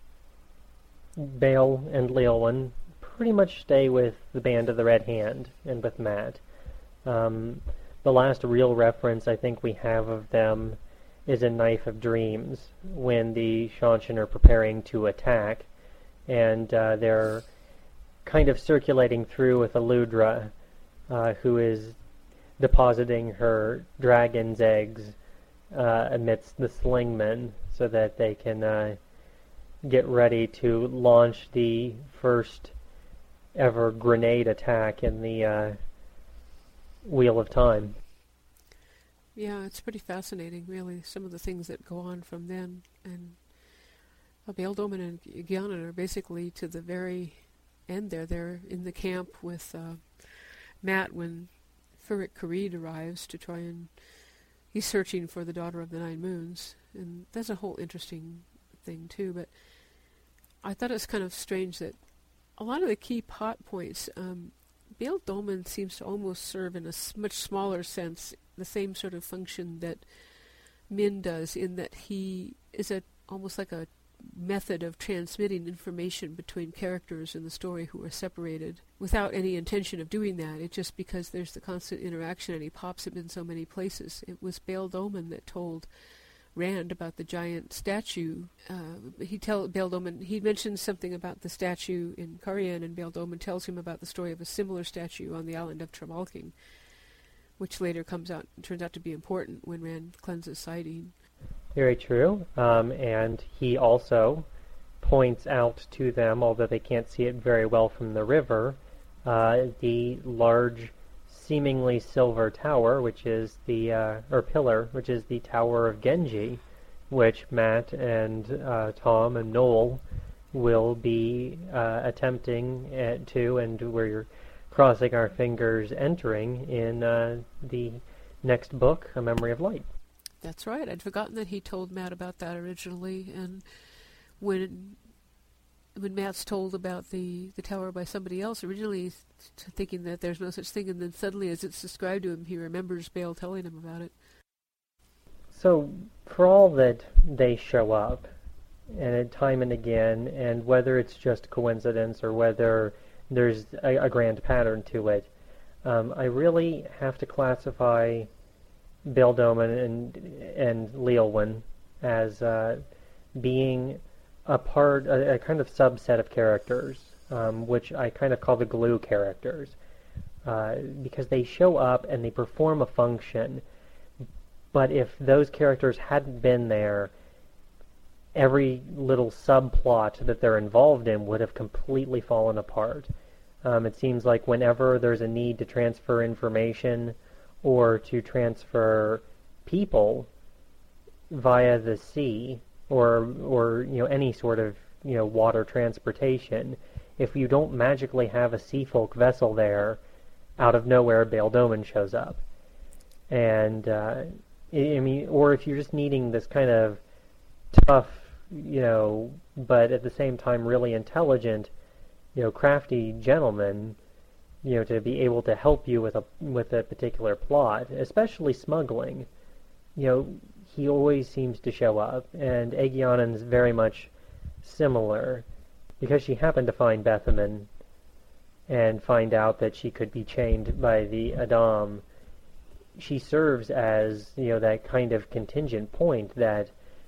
Speaker 1: Bael and Leolwyn pretty much stay with the Band of the Red Hand and with Mat. Um, the last real reference I think we have of them is in Knife of Dreams, when the Seanchan are preparing to attack, and uh, they're kind of circulating through with Aludra, uh, who is depositing her dragon's eggs uh, amidst the slingmen, so that they can uh, get ready to launch the first ever grenade attack in the uh, Wheel of Time.
Speaker 2: Yeah, it's pretty fascinating, really, some of the things that go on from then. And uh, Bail Doman and Ghianan are basically to the very end there. They're in the camp with uh, Mat when Furik Kharid arrives to try and... He's searching for the Daughter of the Nine Moons, and that's a whole interesting thing, too. But I thought it was kind of strange that a lot of the key plot points, um, Bail Doman seems to almost serve in a s- much smaller sense the same sort of function that Min does, in that he is a almost like a method of transmitting information between characters in the story who are separated without any intention of doing that. It's just because there's the constant interaction and he pops up in so many places. It was Bail Doman that told Rand about the giant statue. Uh, he tell Bail Doman, he mentions something about the statue in Carian, and Bail Doman tells him about the story of a similar statue on the island of Tremalking, which later comes out turns out to be important when Rand cleanses Saidin.
Speaker 1: Very true. Um, and he also points out to them, although they can't see it very well from the river, uh, the large, seemingly silver tower, which is the, uh, or pillar, which is the Tower of Genji, which Mat and uh, Tom and Noel will be uh, attempting at, to, and we're crossing our fingers entering in uh, the next book, A Memory of Light.
Speaker 2: That's right. I'd forgotten that he told Mat about that originally, and when when Mat's told about the, the tower by somebody else, originally he's t- thinking that there's no such thing, and then suddenly as it's described to him, he remembers Bail telling him about it.
Speaker 1: So, for all that they show up, and time and again, and whether it's just coincidence or whether there's a, a grand pattern to it, um, I really have to classify Bail Doman and and Leolwyn as uh, being a part, a, a kind of subset of characters, um, which I kind of call the glue characters, uh, because they show up and they perform a function. But if those characters hadn't been there, every little subplot that they're involved in would have completely fallen apart. Um, it seems like whenever there's a need to transfer information or to transfer people via the sea, or or you know any sort of you know water transportation, if you don't magically have a sea folk vessel there, out of nowhere Bail Doman shows up, and uh, I mean, or if you're just needing this kind of tough, you know, but at the same time really intelligent, you know, crafty gentleman, you know, to be able to help you with a with a particular plot, especially smuggling, you know, he always seems to show up, and Aegyanan's very much similar, because she happened to find Bethaman and find out that she could be chained by the Adam. She serves as, you know, that kind of contingent point that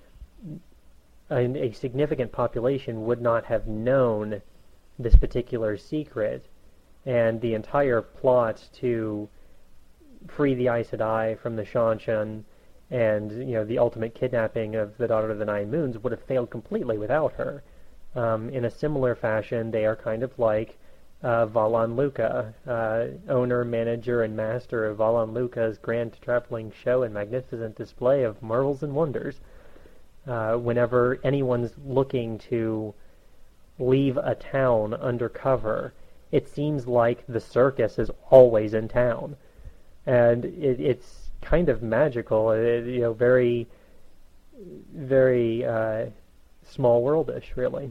Speaker 1: a, a significant population would not have known this particular secret. And the entire plot to free the Aes Sedai from the Seanchan and, you know, the ultimate kidnapping of the Daughter of the Nine Moons would have failed completely without her. Um, in a similar fashion, they are kind of like uh, Valan Luca, uh, owner, manager, and master of Valan Luca's grand traveling show and magnificent display of marvels and wonders. Uh, whenever anyone's looking to leave a town undercover, it seems like the circus is always in town, and it, it's kind of magical. It, you know, very, very uh, small worldish, really.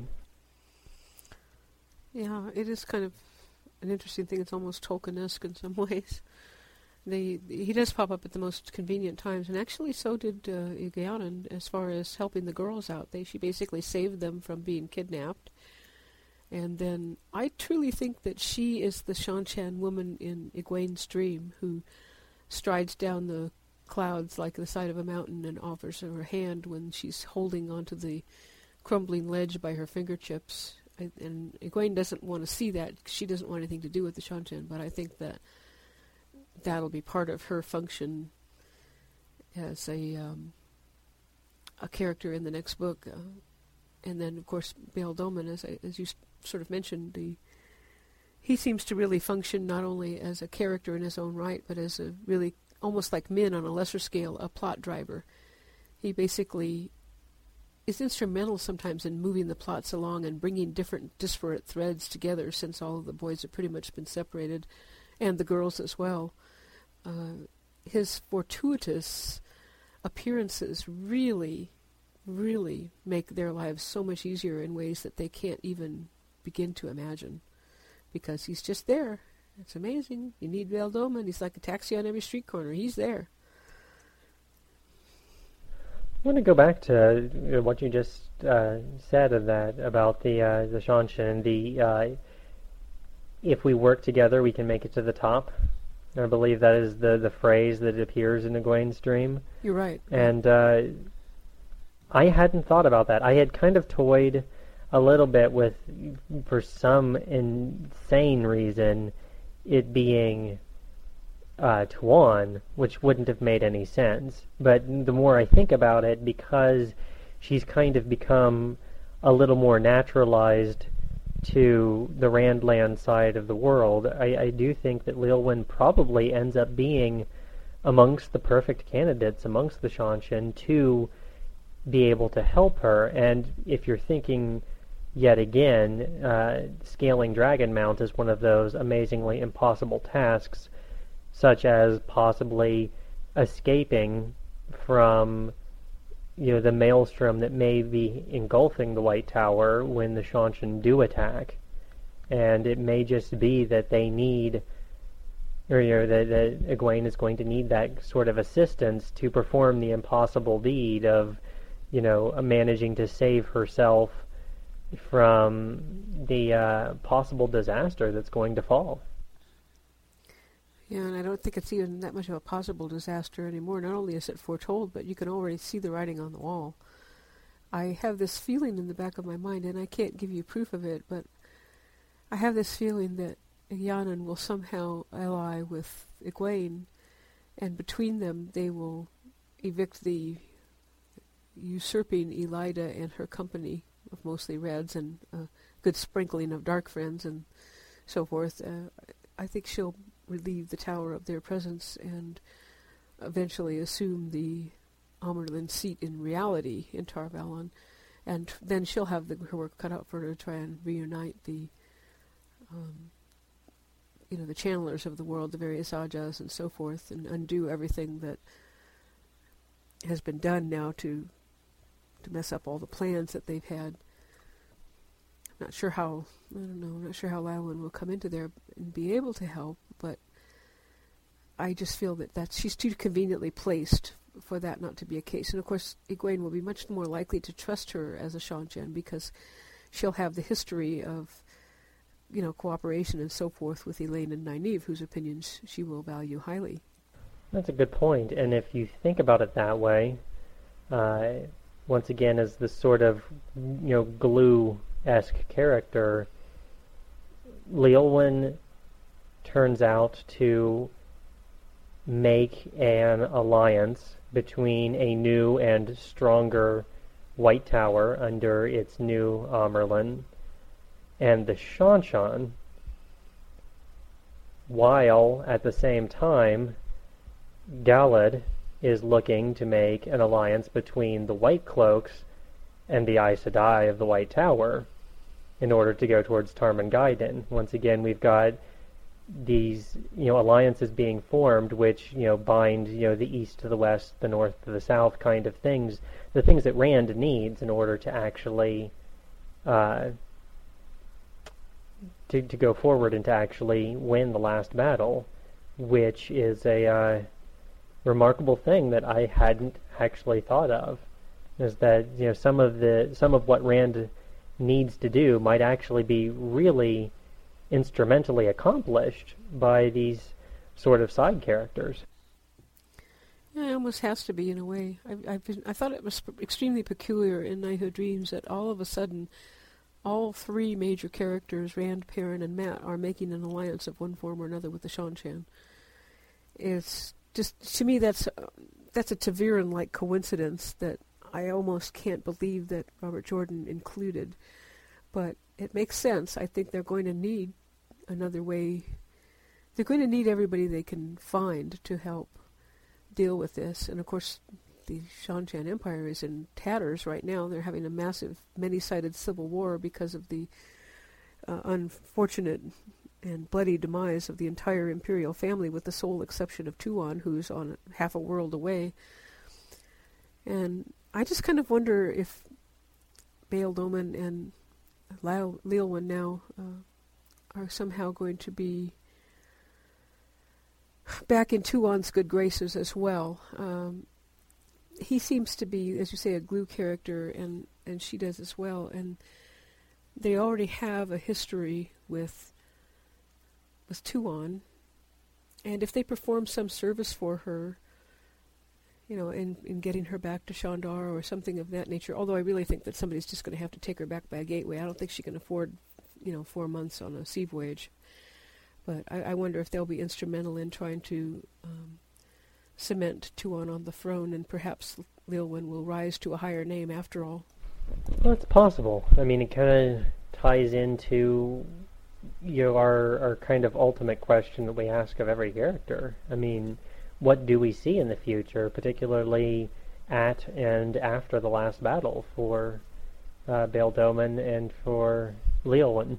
Speaker 2: Yeah, it is kind of an interesting thing. It's almost Tolkien-esque in some ways. They he does pop up at the most convenient times, and actually so did uh, Aegyanan as far as helping the girls out. They she basically saved them from being kidnapped. And then I truly think that she is the Seanchan woman in Egwene's dream who strides down the clouds like the side of a mountain and offers her a hand when she's holding onto the crumbling ledge by her fingertips. I, and Egwene doesn't want to see that. She doesn't want anything to do with the Seanchan, but I think that that'll be part of her function as a um, a character in the next book. Uh, and then, of course, Bail Doman, as I, as you sort of mentioned, the he seems to really function not only as a character in his own right, but as a really, almost like Min on a lesser scale, a plot driver. He basically is instrumental sometimes in moving the plots along and bringing different disparate threads together, since all of the boys have pretty much been separated, and the girls as well. Uh, his fortuitous appearances really, really make their lives so much easier in ways that they can't even begin to imagine, because he's just there. It's amazing. You need Veldoma, and he's like a taxi on every street corner. He's there.
Speaker 1: I want to go back to uh, what you just uh, said of that about the uh, the Shanshan. The uh, if we work together, we can make it to the top. I believe that is the, the phrase that appears in Egwene's dream.
Speaker 2: You're right.
Speaker 1: And uh, I hadn't thought about that. I had kind of toyed a little bit with, for some insane reason, it being uh, Tuan, which wouldn't have made any sense. But the more I think about it, because she's kind of become a little more naturalized to the Randland side of the world, I, I do think that Lilwyn probably ends up being amongst the perfect candidates, amongst the Shanshan, to be able to help her. And if you're thinking yet again, uh, scaling Dragon Mount is one of those amazingly impossible tasks, such as possibly escaping from, you know, the maelstrom that may be engulfing the White Tower when the Shanshan do attack. And it may just be that they need, or you know, that, that Egwene is going to need that sort of assistance to perform the impossible deed of, you know, managing to save herself from the uh, possible disaster that's going to fall.
Speaker 2: Yeah, and I don't think it's even that much of a possible disaster anymore. Not only is it foretold, but you can already see the writing on the wall. I have this feeling in the back of my mind, and I can't give you proof of it, but I have this feeling that Rhiannon will somehow ally with Egwene, and between them they will evict the usurping Elida and her company of mostly Reds and a good sprinkling of Dark Friends and so forth. Uh, I think she'll relieve the tower of their presence and eventually assume the Amyrlin seat in reality in Tar Valon, and then she'll have the, her work cut out for her to try and reunite the, um, you know, the channelers of the world, the various Ajas and so forth, and undo everything that has been done now to to mess up all the plans that they've had. I'm not sure how, I don't know, I'm not sure how Lilwyn will come into there and be able to help, but I just feel that that's, she's too conveniently placed for that not to be a case. And of course, Egwene will be much more likely to trust her as a Shanshan because she'll have the history of, you know, cooperation and so forth with Elaine and Nynaeve, whose opinions she will value highly.
Speaker 1: That's a good point. And if you think about it that way, uh, once again, as this sort of, you know, glue-esque character, Lilwyn turns out to make an alliance between a new and stronger White Tower under its new Amyrlin and the Shanshan, while at the same time Galad is looking to make an alliance between the White Cloaks and the Aes Sedai of the White Tower in order to go towards Tarmangaiden. Once again, we've got these, you know, alliances being formed which, you know, bind, you know, the east to the west, the north to the south kind of things, the things that Rand needs in order to actually uh, to, to go forward and to actually win the last battle, which is a uh, remarkable thing that I hadn't actually thought of, is that, you know, some of the some of what Rand needs to do might actually be really instrumentally accomplished by these sort of side characters.
Speaker 2: Yeah, it almost has to be in a way. I've, I've been, I thought it was extremely peculiar in Knighthood Dreams that all of a sudden all three major characters, Rand, Perrin, and Mat, are making an alliance of one form or another with the Shanshan. It's just, to me, that's uh, that's a Taviran-like coincidence that I almost can't believe that Robert Jordan included. But it makes sense. I think they're going to need another way. They're going to need everybody they can find to help deal with this. And of course, the Shan-Chan Empire is in tatters right now. They're having a massive, many-sided civil war because of the uh, unfortunate and bloody demise of the entire imperial family, with the sole exception of Tuon, who's on half a world away. And I just kind of wonder if Bayle Domon and Lyle Leolwyn now uh, are somehow going to be back in Tuon's good graces as well. Um, he seems to be, as you say, a glue character, and, and she does as well. And they already have a history with with Tuon, and if they perform some service for her, you know, in, in getting her back to Shandar or something of that nature, although I really think that somebody's just going to have to take her back by a gateway. I don't think she can afford, you know, four months on a sea voyage. But I, I wonder if they'll be instrumental in trying to um, cement Tuon on the throne, and perhaps Leolwyn will rise to a higher name after all.
Speaker 1: Well, it's possible. I mean, it kind of ties into, you know, our, our kind of ultimate question that we ask of every character. I mean, what do we see in the future, particularly at and after the last battle for uh, Bayle Domon and for Leolwyn?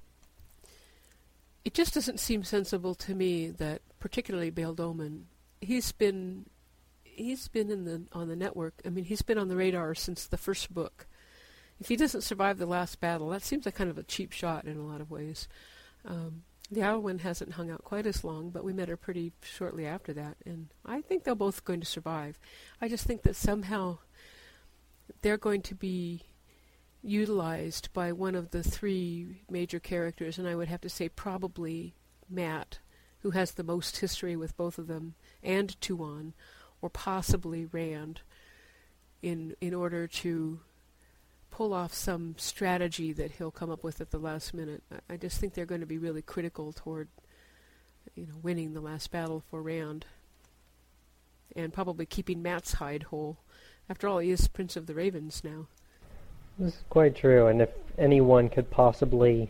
Speaker 2: It just doesn't seem sensible to me that, particularly Bayle Domon, he's been he's been in the on the network. I mean, he's been on the radar since the first book. If he doesn't survive the last battle, that seems like kind of a cheap shot in a lot of ways. Um, the Arwen hasn't hung out quite as long, but we met her pretty shortly after that, and I think they're both going to survive. I just think that somehow they're going to be utilized by one of the three major characters, and I would have to say probably Mat, who has the most history with both of them, and Tuon, or possibly Rand, in in order to pull off some strategy that he'll come up with at the last minute. I, I just think they're going to be really critical toward, you know, winning the last battle for Rand, and probably keeping Mat's hide whole. After all, he is Prince of the Ravens now.
Speaker 1: This is quite true, and if anyone could possibly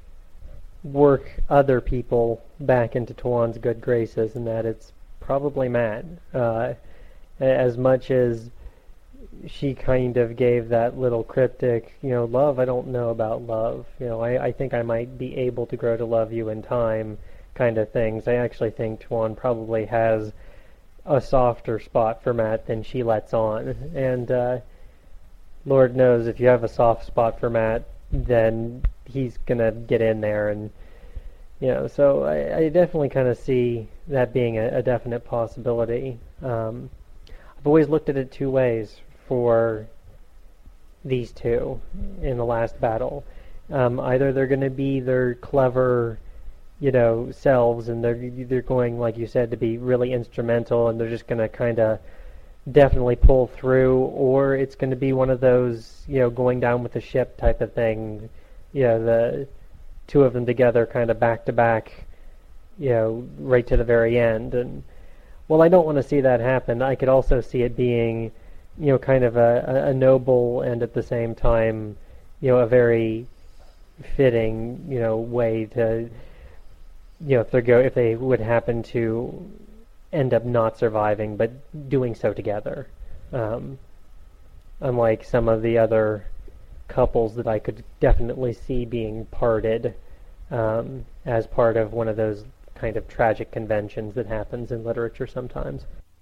Speaker 1: work other people back into Tuon's good graces, and that it's probably Mat. Uh, as much as she kind of gave that little cryptic, you know, love, I don't know about love. You know, I, I think I might be able to grow to love you in time kind of things. I actually think Tuon probably has a softer spot for Mat than she lets on. And uh, Lord knows if you have a soft spot for Mat, then he's going to get in there. And, you know, so I, I definitely kind of see that being a, a definite possibility. Um, I've always looked at it two ways for these two in the last battle. Um, either they're going to be their clever, you know, selves, and they're they're going, like you said, to be really instrumental, and they're just going to kind of definitely pull through, or it's going to be one of those, you know, going down with the ship type of thing. You know, the two of them together, kind of back to back, you know, right to the very end. And well, I don't want to see that happen. I could also see it being, you know, kind of a, a noble and at the same time, you know, a very fitting, you know, way to, you know, if they go, if they would happen to end up not surviving, but doing so together. Um, unlike some of the other couples that I could definitely see being parted um, as part of one of those kind of tragic conventions that happens in literature sometimes.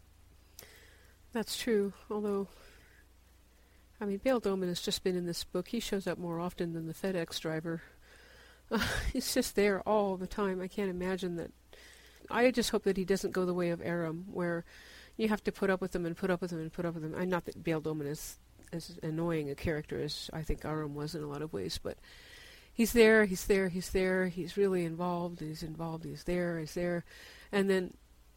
Speaker 2: That's true, although, I mean, Bayle Domon has just been in this book. He shows up more often than the FedEx driver. Uh, he's just there all the time. I can't imagine that. I just hope that he doesn't go the way of Aram, where you have to put up with him and put up with him and put up with him. I'm not that Bayle Domon is as annoying a character as I think Aram was in a lot of ways, but he's there, he's there, he's there, he's really involved, he's involved, he's there, he's there, and then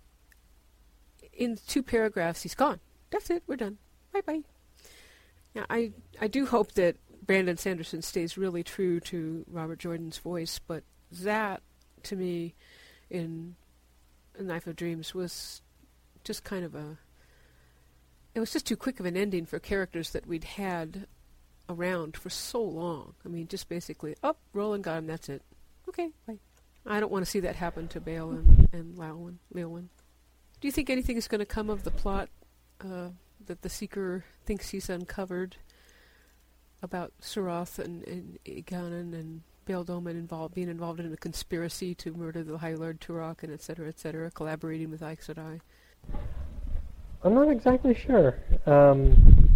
Speaker 2: in two paragraphs he's gone. That's it, we're done. Bye-bye. Now, I, I do hope that Brandon Sanderson stays really true to Robert Jordan's voice, but that, to me, in A Knife of Dreams was just kind of a... It was just too quick of an ending for characters that we'd had around for so long. I mean, just basically, up, oh, roll and got him, that's it. Okay, bye. I don't want to see that happen to Bael and, and Leolwyn. Leolwyn. Do you think anything is going to come of the plot uh, that the Seeker thinks he's uncovered about Surath and, and Eganon and Bael Doman involved, being involved in a conspiracy to murder the High Lord Turok and et cetera, et cetera, collaborating with Aes Sedai?
Speaker 1: I'm not exactly sure. Um,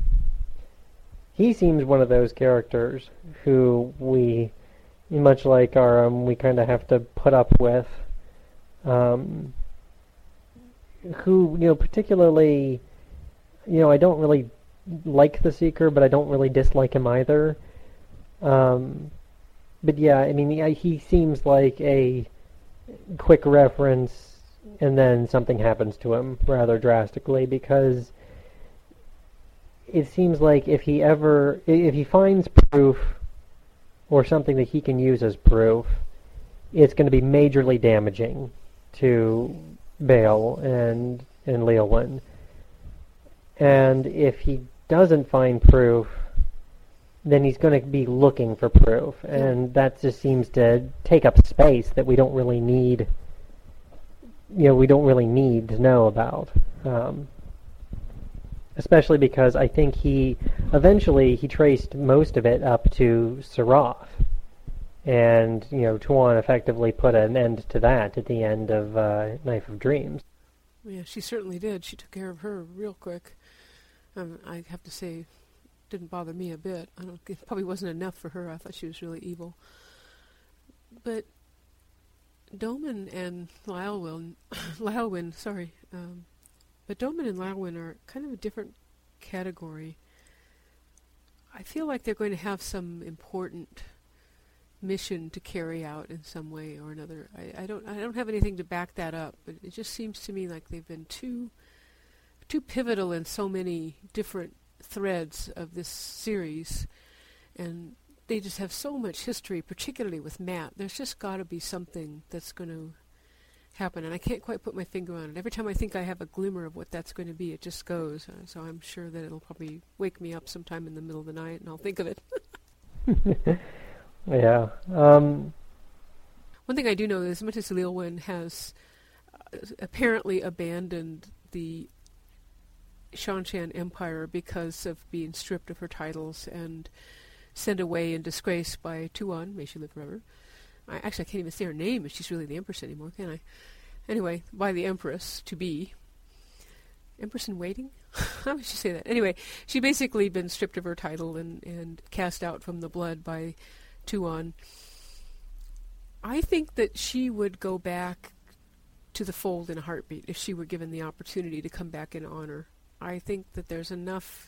Speaker 1: he seems one of those characters who we, much like Aram, we kind of have to put up with. Um, who, you know, particularly, you know, I don't really like the Seeker, but I don't really dislike him either. Um, but yeah, I mean, he, he seems like a quick reference and then something happens to him rather drastically, because it seems like if he ever, if he finds proof or something that he can use as proof, it's going to be majorly damaging to Bael and, and Leolwyn. And if he doesn't find proof, then he's going to be looking for proof, and that just seems to take up space that we don't really need. You know, we don't really need to know about, um, especially because I think he eventually he traced most of it up to Surath, and you know, Tuon effectively put an end to that at the end of uh, Knife of Dreams.
Speaker 2: Yeah, she certainly did. She took care of her real quick. Um, I have to say, didn't bother me a bit. I don't. It probably wasn't enough for her. I thought she was really evil. But Doman and Leolwyn, Leolwyn, sorry, um, but Doman and Leolwyn are kind of a different category. I feel like they're going to have some important mission to carry out in some way or another. I, I don't. I don't have anything to back that up, but it just seems to me like they've been too, too pivotal in so many different threads of this series, and they just have so much history, particularly with Mat. There's just got to be something that's going to happen, and I can't quite put my finger on it. Every time I think I have a glimmer of what that's going to be, it just goes. Uh, so I'm sure that it'll probably wake me up sometime in the middle of the night, and I'll think of it.
Speaker 1: Yeah. Um.
Speaker 2: One thing I do know is, as much as Leolwyn has uh, apparently abandoned the Seanchan Empire because of being stripped of her titles and sent away in disgrace by Tuon, may she live forever. I, actually, I can't even say her name if she's really the Empress anymore, can I? Anyway, by the Empress to be. Empress in waiting? How would you say that? Anyway, she basically been stripped of her title and, and cast out from the blood by Tuon. I think that she would go back to the fold in a heartbeat if she were given the opportunity to come back in honor. I think that there's enough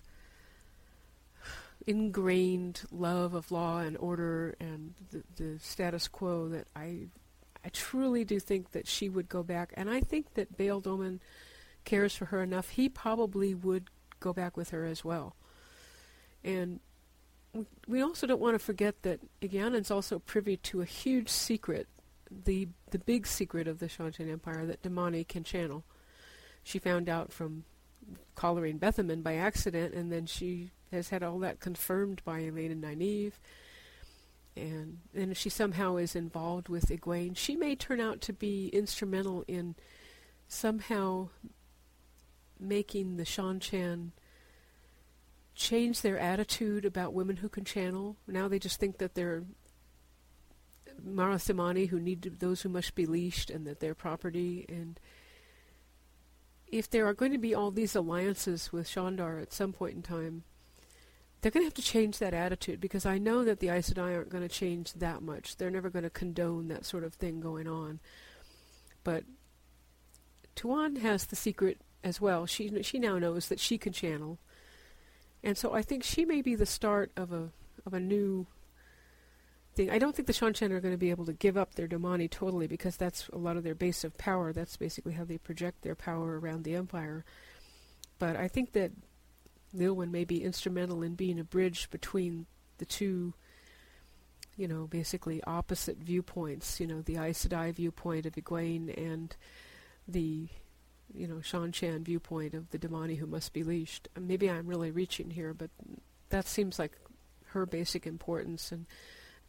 Speaker 2: ingrained love of law and order and the, the status quo that I I truly do think that she would go back. And I think that Bael Doman cares for her enough. He probably would go back with her as well. And we also don't want to forget that Eganon's also privy to a huge secret, the the big secret of the Seanchan Empire that Damani can channel. She found out from collaring Bethaman by accident, and then she has had all that confirmed by Elaine and Nynaeve. And then if she somehow is involved with Egwene, she may turn out to be instrumental in somehow making the Seanchan change their attitude about women who can channel. Now they just think that they're Mara Themani, who need to, those who must be leashed, and that they're property. And if there are going to be all these alliances with Shandar at some point in time, they're going to have to change that attitude, because I know that the Aes Sedai aren't going to change that much. They're never going to condone that sort of thing going on. But Tuon has the secret as well. She she now knows that she can channel. And so I think she may be the start of a of a new thing. I don't think the Seanchan are going to be able to give up their Damani totally, because that's a lot of their base of power. That's basically how they project their power around the Empire. But I think that Leolwyn may be instrumental in being a bridge between the two, you know, basically opposite viewpoints. You know, the Aes Sedai viewpoint of Egwene and the, you know, Seanchan viewpoint of the Damani who must be leashed. Maybe I'm really reaching here, but that seems like her basic importance. And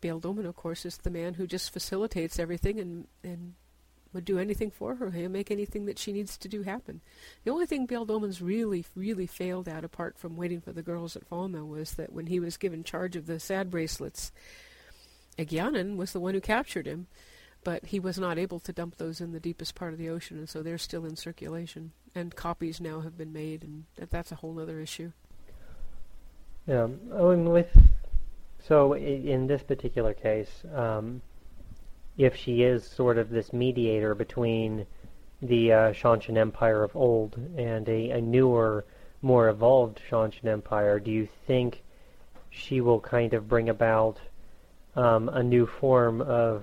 Speaker 2: Bail Doman, of course, is the man who just facilitates everything and and would do anything for her. He'll make anything that she needs to do happen. The only thing Bail Doman's really, really failed at, apart from waiting for the girls at Falmouth, was that when he was given charge of the sad bracelets, Egyanan was the one who captured him, but he was not able to dump those in the deepest part of the ocean, and so they're still in circulation. And copies now have been made, and that, that's a whole other issue.
Speaker 1: Yeah, I mean, with so in this particular case, um, if she is sort of this mediator between the uh, Seanchan Empire of old and a, a newer, more evolved Seanchan Empire, do you think she will kind of bring about um, a new form of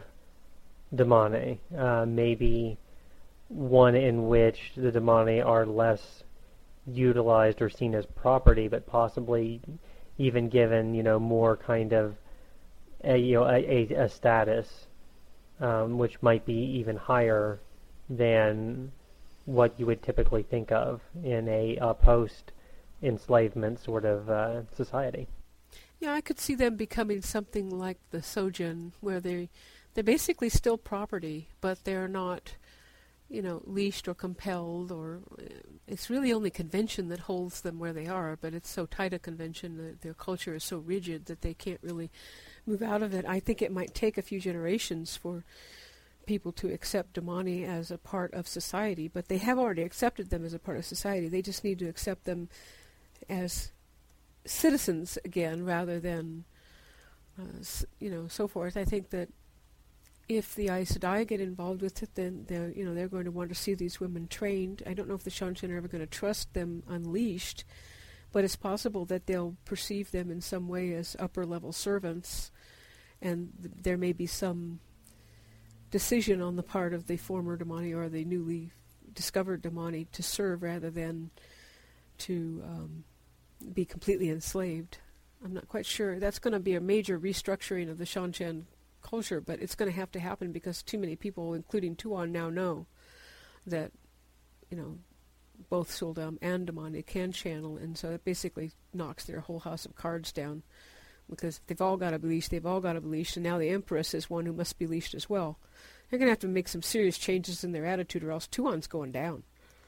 Speaker 1: Damane? Uh, maybe one in which the Damane are less utilized or seen as property, but possibly even given, you know, more kind of a, you know, a, a, a status. Um, which might be even higher than what you would typically think of in a, a post-enslavement sort of uh, society.
Speaker 2: Yeah, I could see them becoming something like the Sojin, where they, they're basically still property, but they're not, you know, leashed or compelled, or it's really only convention that holds them where they are, but it's so tight a convention that their culture is so rigid that they can't really move out of it. I think it might take a few generations for people to accept Damane as a part of society, but they have already accepted them as a part of society. They just need to accept them as citizens again, rather than, uh, you know, so forth. I think that if the Aes Sedai get involved with it, then they're, you know, they're going to want to see these women trained. I don't know if the Seanchan are ever going to trust them unleashed, but it's possible that they'll perceive them in some way as upper-level servants, and th- there may be some decision on the part of the former Damane or the newly discovered Damane to serve rather than to um, be completely enslaved. I'm not quite sure. That's going to be a major restructuring of the Seanchan culture, but it's going to have to happen because too many people, including Tuon, now know that, you know, both Suldam and Damane can channel, and so it basically knocks their whole house of cards down, because they've all got to be leashed, they've all got to be leashed, and now the Empress is one who must be leashed as well. They're going to have to make some serious changes in their attitude, or else Tuon's going down.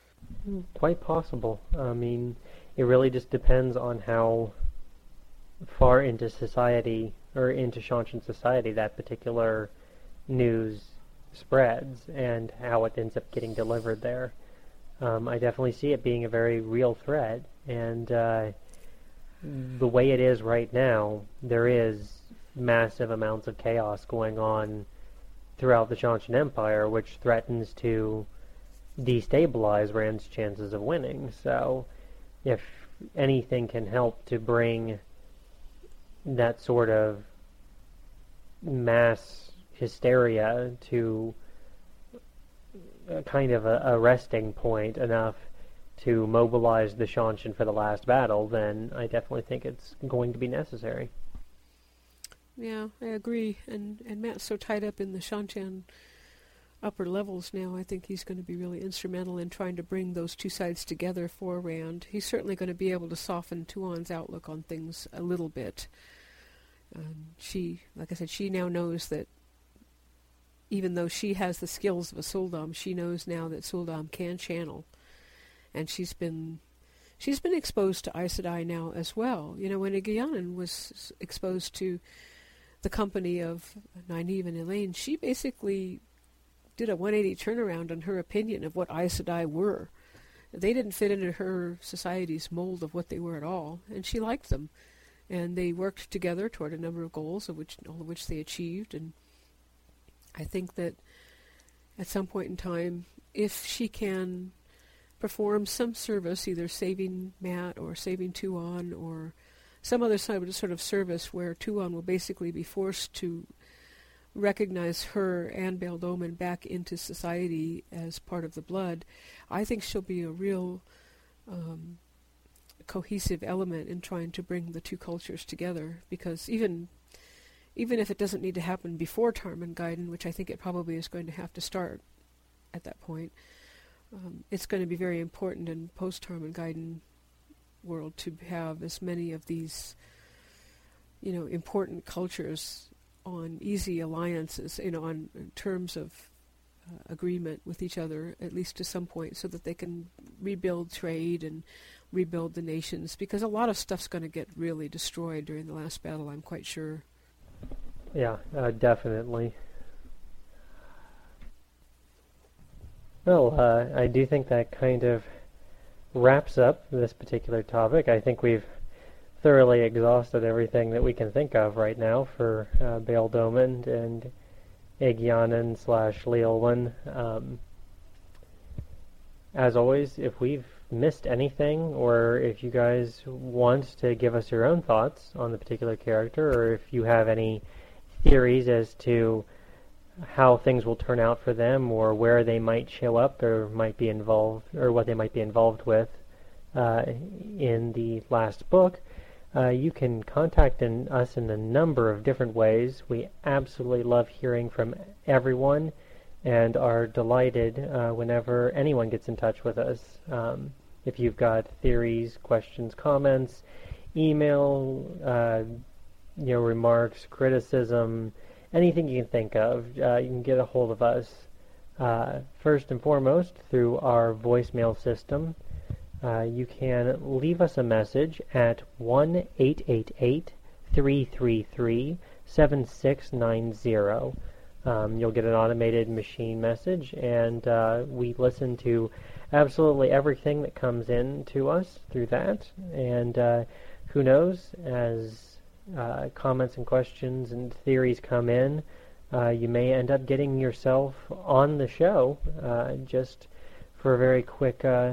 Speaker 1: Quite possible. I mean, it really just depends on how far into society, or into Seanchan society, that particular news spreads, and how it ends up getting delivered there. Um, I definitely see it being a very real threat, and uh, the way it is right now, there is massive amounts of chaos going on throughout the Seanchan Empire, which threatens to destabilize Rand's chances of winning. So, if anything can help to bring that sort of mass hysteria to a kind of a, a resting point enough to mobilize the Seanchan for the last battle, then I definitely think it's going to be necessary.
Speaker 2: Yeah, I agree. And and Mat's so tied up in the Seanchan upper levels now, I think he's going to be really instrumental in trying to bring those two sides together for Rand. He's certainly going to be able to soften Tuon's outlook on things a little bit. Um, she, like I said, she now knows that even though she has the skills of a Suldam, she knows now that Suldam can channel. And she's been she's been exposed to Aes Sedai now as well. You know, when Egyanan was exposed to the company of Nynaeve and Elaine, she basically did a one eighty turnaround on her opinion of what Aes Sedai were. They didn't fit into her society's mold of what they were at all, and she liked them. And they worked together toward a number of goals, of which all of which they achieved. And I think that at some point in time, if she can perform some service, either saving Mat or saving Tuon or some other sort of service where Tuon will basically be forced to recognize her and Bail Doman back into society as part of the blood, I think she'll be a real um, cohesive element in trying to bring the two cultures together, because even even if it doesn't need to happen before Tarmon Gai'dan, which I think it probably is going to have to start at that point, um, it's going to be very important in post-Tarmon Gai'dan world to have as many of these, you know, important cultures on easy alliances, you know, on terms of uh, agreement with each other, at least to some point, so that they can rebuild trade and rebuild the nations, because a lot of stuff's going to get really destroyed during the last battle, I'm quite sure.
Speaker 1: Yeah, uh, definitely. Well, uh, I do think that kind of wraps up this particular topic. I think we've thoroughly exhausted everything that we can think of right now for uh, Baal Domund and Egyanan slash Leolwyn. Um, as always, if we've missed anything, or if you guys want to give us your own thoughts on the particular character, or if you have any theories as to how things will turn out for them, or where they might show up or might be involved, or what they might be involved with uh, in the last book, uh, you can contact in, us in a number of different ways. We absolutely love hearing from everyone and are delighted uh, whenever anyone gets in touch with us. Um, if you've got theories, questions, comments, email, uh, you know, remarks, criticism, anything you can think of, uh, you can get a hold of us. Uh, first and foremost, through our voicemail system. Uh, you can leave us a message at one eight eight eight, three three three, seven six nine zero. Um, you'll get an automated machine message, and uh, we listen to absolutely everything that comes in to us through that. And uh, who knows, as uh, comments and questions and theories come in, uh, you may end up getting yourself on the show uh, just for a very quick uh,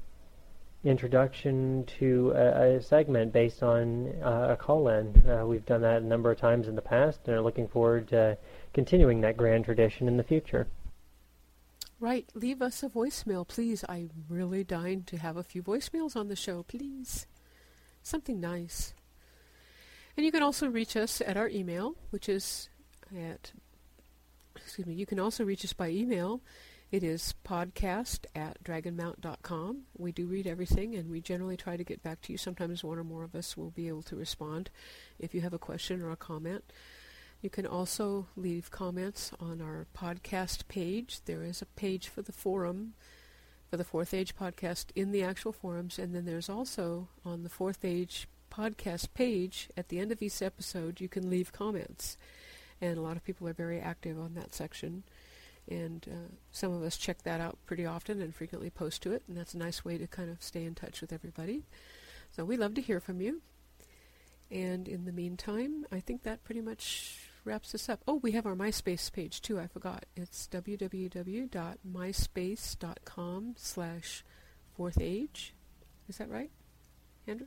Speaker 1: introduction to a, a segment based on uh, a call-in. Uh, we've done that a number of times in the past and are looking forward to continuing that grand tradition in the future.
Speaker 2: Right. Leave us a voicemail, please. I'm really dying to have a few voicemails on the show, please. Something nice. And you can also reach us at our email, which is at, excuse me, you can also reach us by email. It is podcast at dragonmount dot com. We do read everything, and we generally try to get back to you. Sometimes one or more of us will be able to respond if you have a question or a comment. You can also leave comments on our podcast page. There is a page for the forum, for the Fourth Age podcast in the actual forums, and then there's also on the Fourth Age podcast page, at the end of each episode, you can leave comments. And a lot of people are very active on that section. And uh, some of us check that out pretty often and frequently post to it, and that's a nice way to kind of stay in touch with everybody. So we love to hear from you. And in the meantime, I think that pretty much wraps us up. Oh, we have our MySpace page too, I forgot. It's w w w dot myspace dot com slash fourth age. Is that right, Andrew?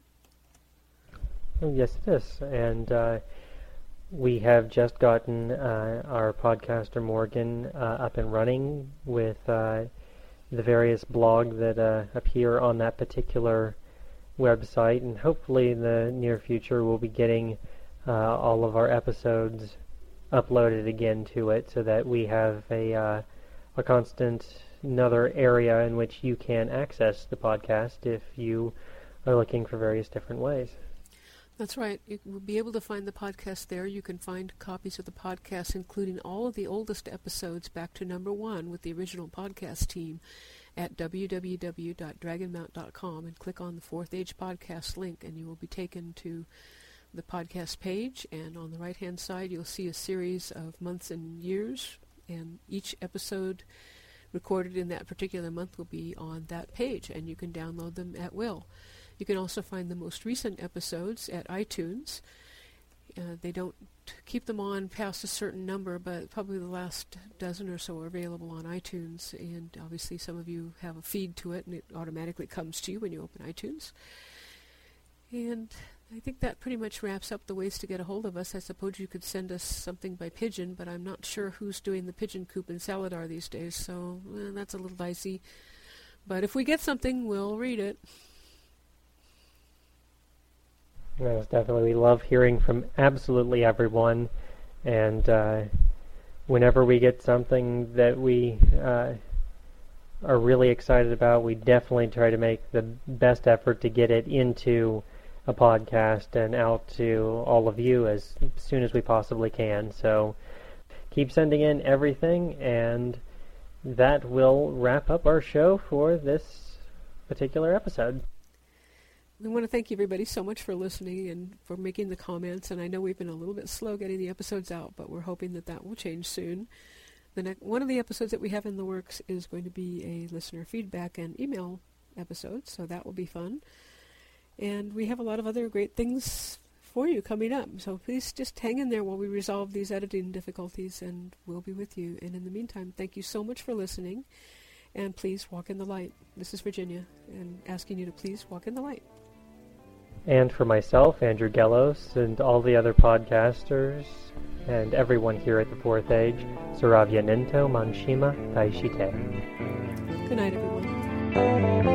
Speaker 1: Oh, yes, it is. And uh, we have just gotten uh, our podcaster Morgan uh, up and running with uh, the various blogs that uh, appear on that particular website, and hopefully in the near future we'll be getting uh, all of our episodes uploaded again to it, so that we have a uh, a constant another area in which you can access the podcast if you are looking for various different ways.
Speaker 2: That's right. You will be able to find the podcast there. You can find copies of the podcast, including all of the oldest episodes back to number one with the original podcast team, at w w w dot dragonmount dot com, and click on the Fourth Age Podcast link, and you will be taken to the podcast page. And on the right-hand side, you'll see a series of months and years, and each episode recorded in that particular month will be on that page, and you can download them at will. You can also find the most recent episodes at iTunes. Uh, they don't keep them on past a certain number, but probably the last dozen or so are available on iTunes, and obviously some of you have a feed to it, and it automatically comes to you when you open iTunes. And I think that pretty much wraps up the ways to get a hold of us. I suppose you could send us something by pigeon, but I'm not sure who's doing the pigeon coop in Saladar these days, so eh, that's a little dicey. But if we get something, we'll read it.
Speaker 1: Yes, definitely. We love hearing from absolutely everyone, and uh, whenever we get something that we uh, are really excited about, we definitely try to make the best effort to get it into a podcast and out to all of you as soon as we possibly can. So keep sending in everything, and that will wrap up our show for this particular episode.
Speaker 2: I want to thank everybody so much for listening and for making the comments. And I know we've been a little bit slow getting the episodes out, but we're hoping that that will change soon. The next, one of the episodes that we have in the works is going to be a listener feedback and email episode, so that will be fun. And we have a lot of other great things for you coming up. So please just hang in there while we resolve these editing difficulties, and we'll be with you. And in the meantime, thank you so much for listening, and please walk in the light. This is Virginia, and asking you to please walk in the light.
Speaker 1: And for myself, Andrew Gellos, and all the other podcasters, and everyone here at the Fourth Age, Saravya Ninto Manshima Taishite.
Speaker 2: Good night, everyone.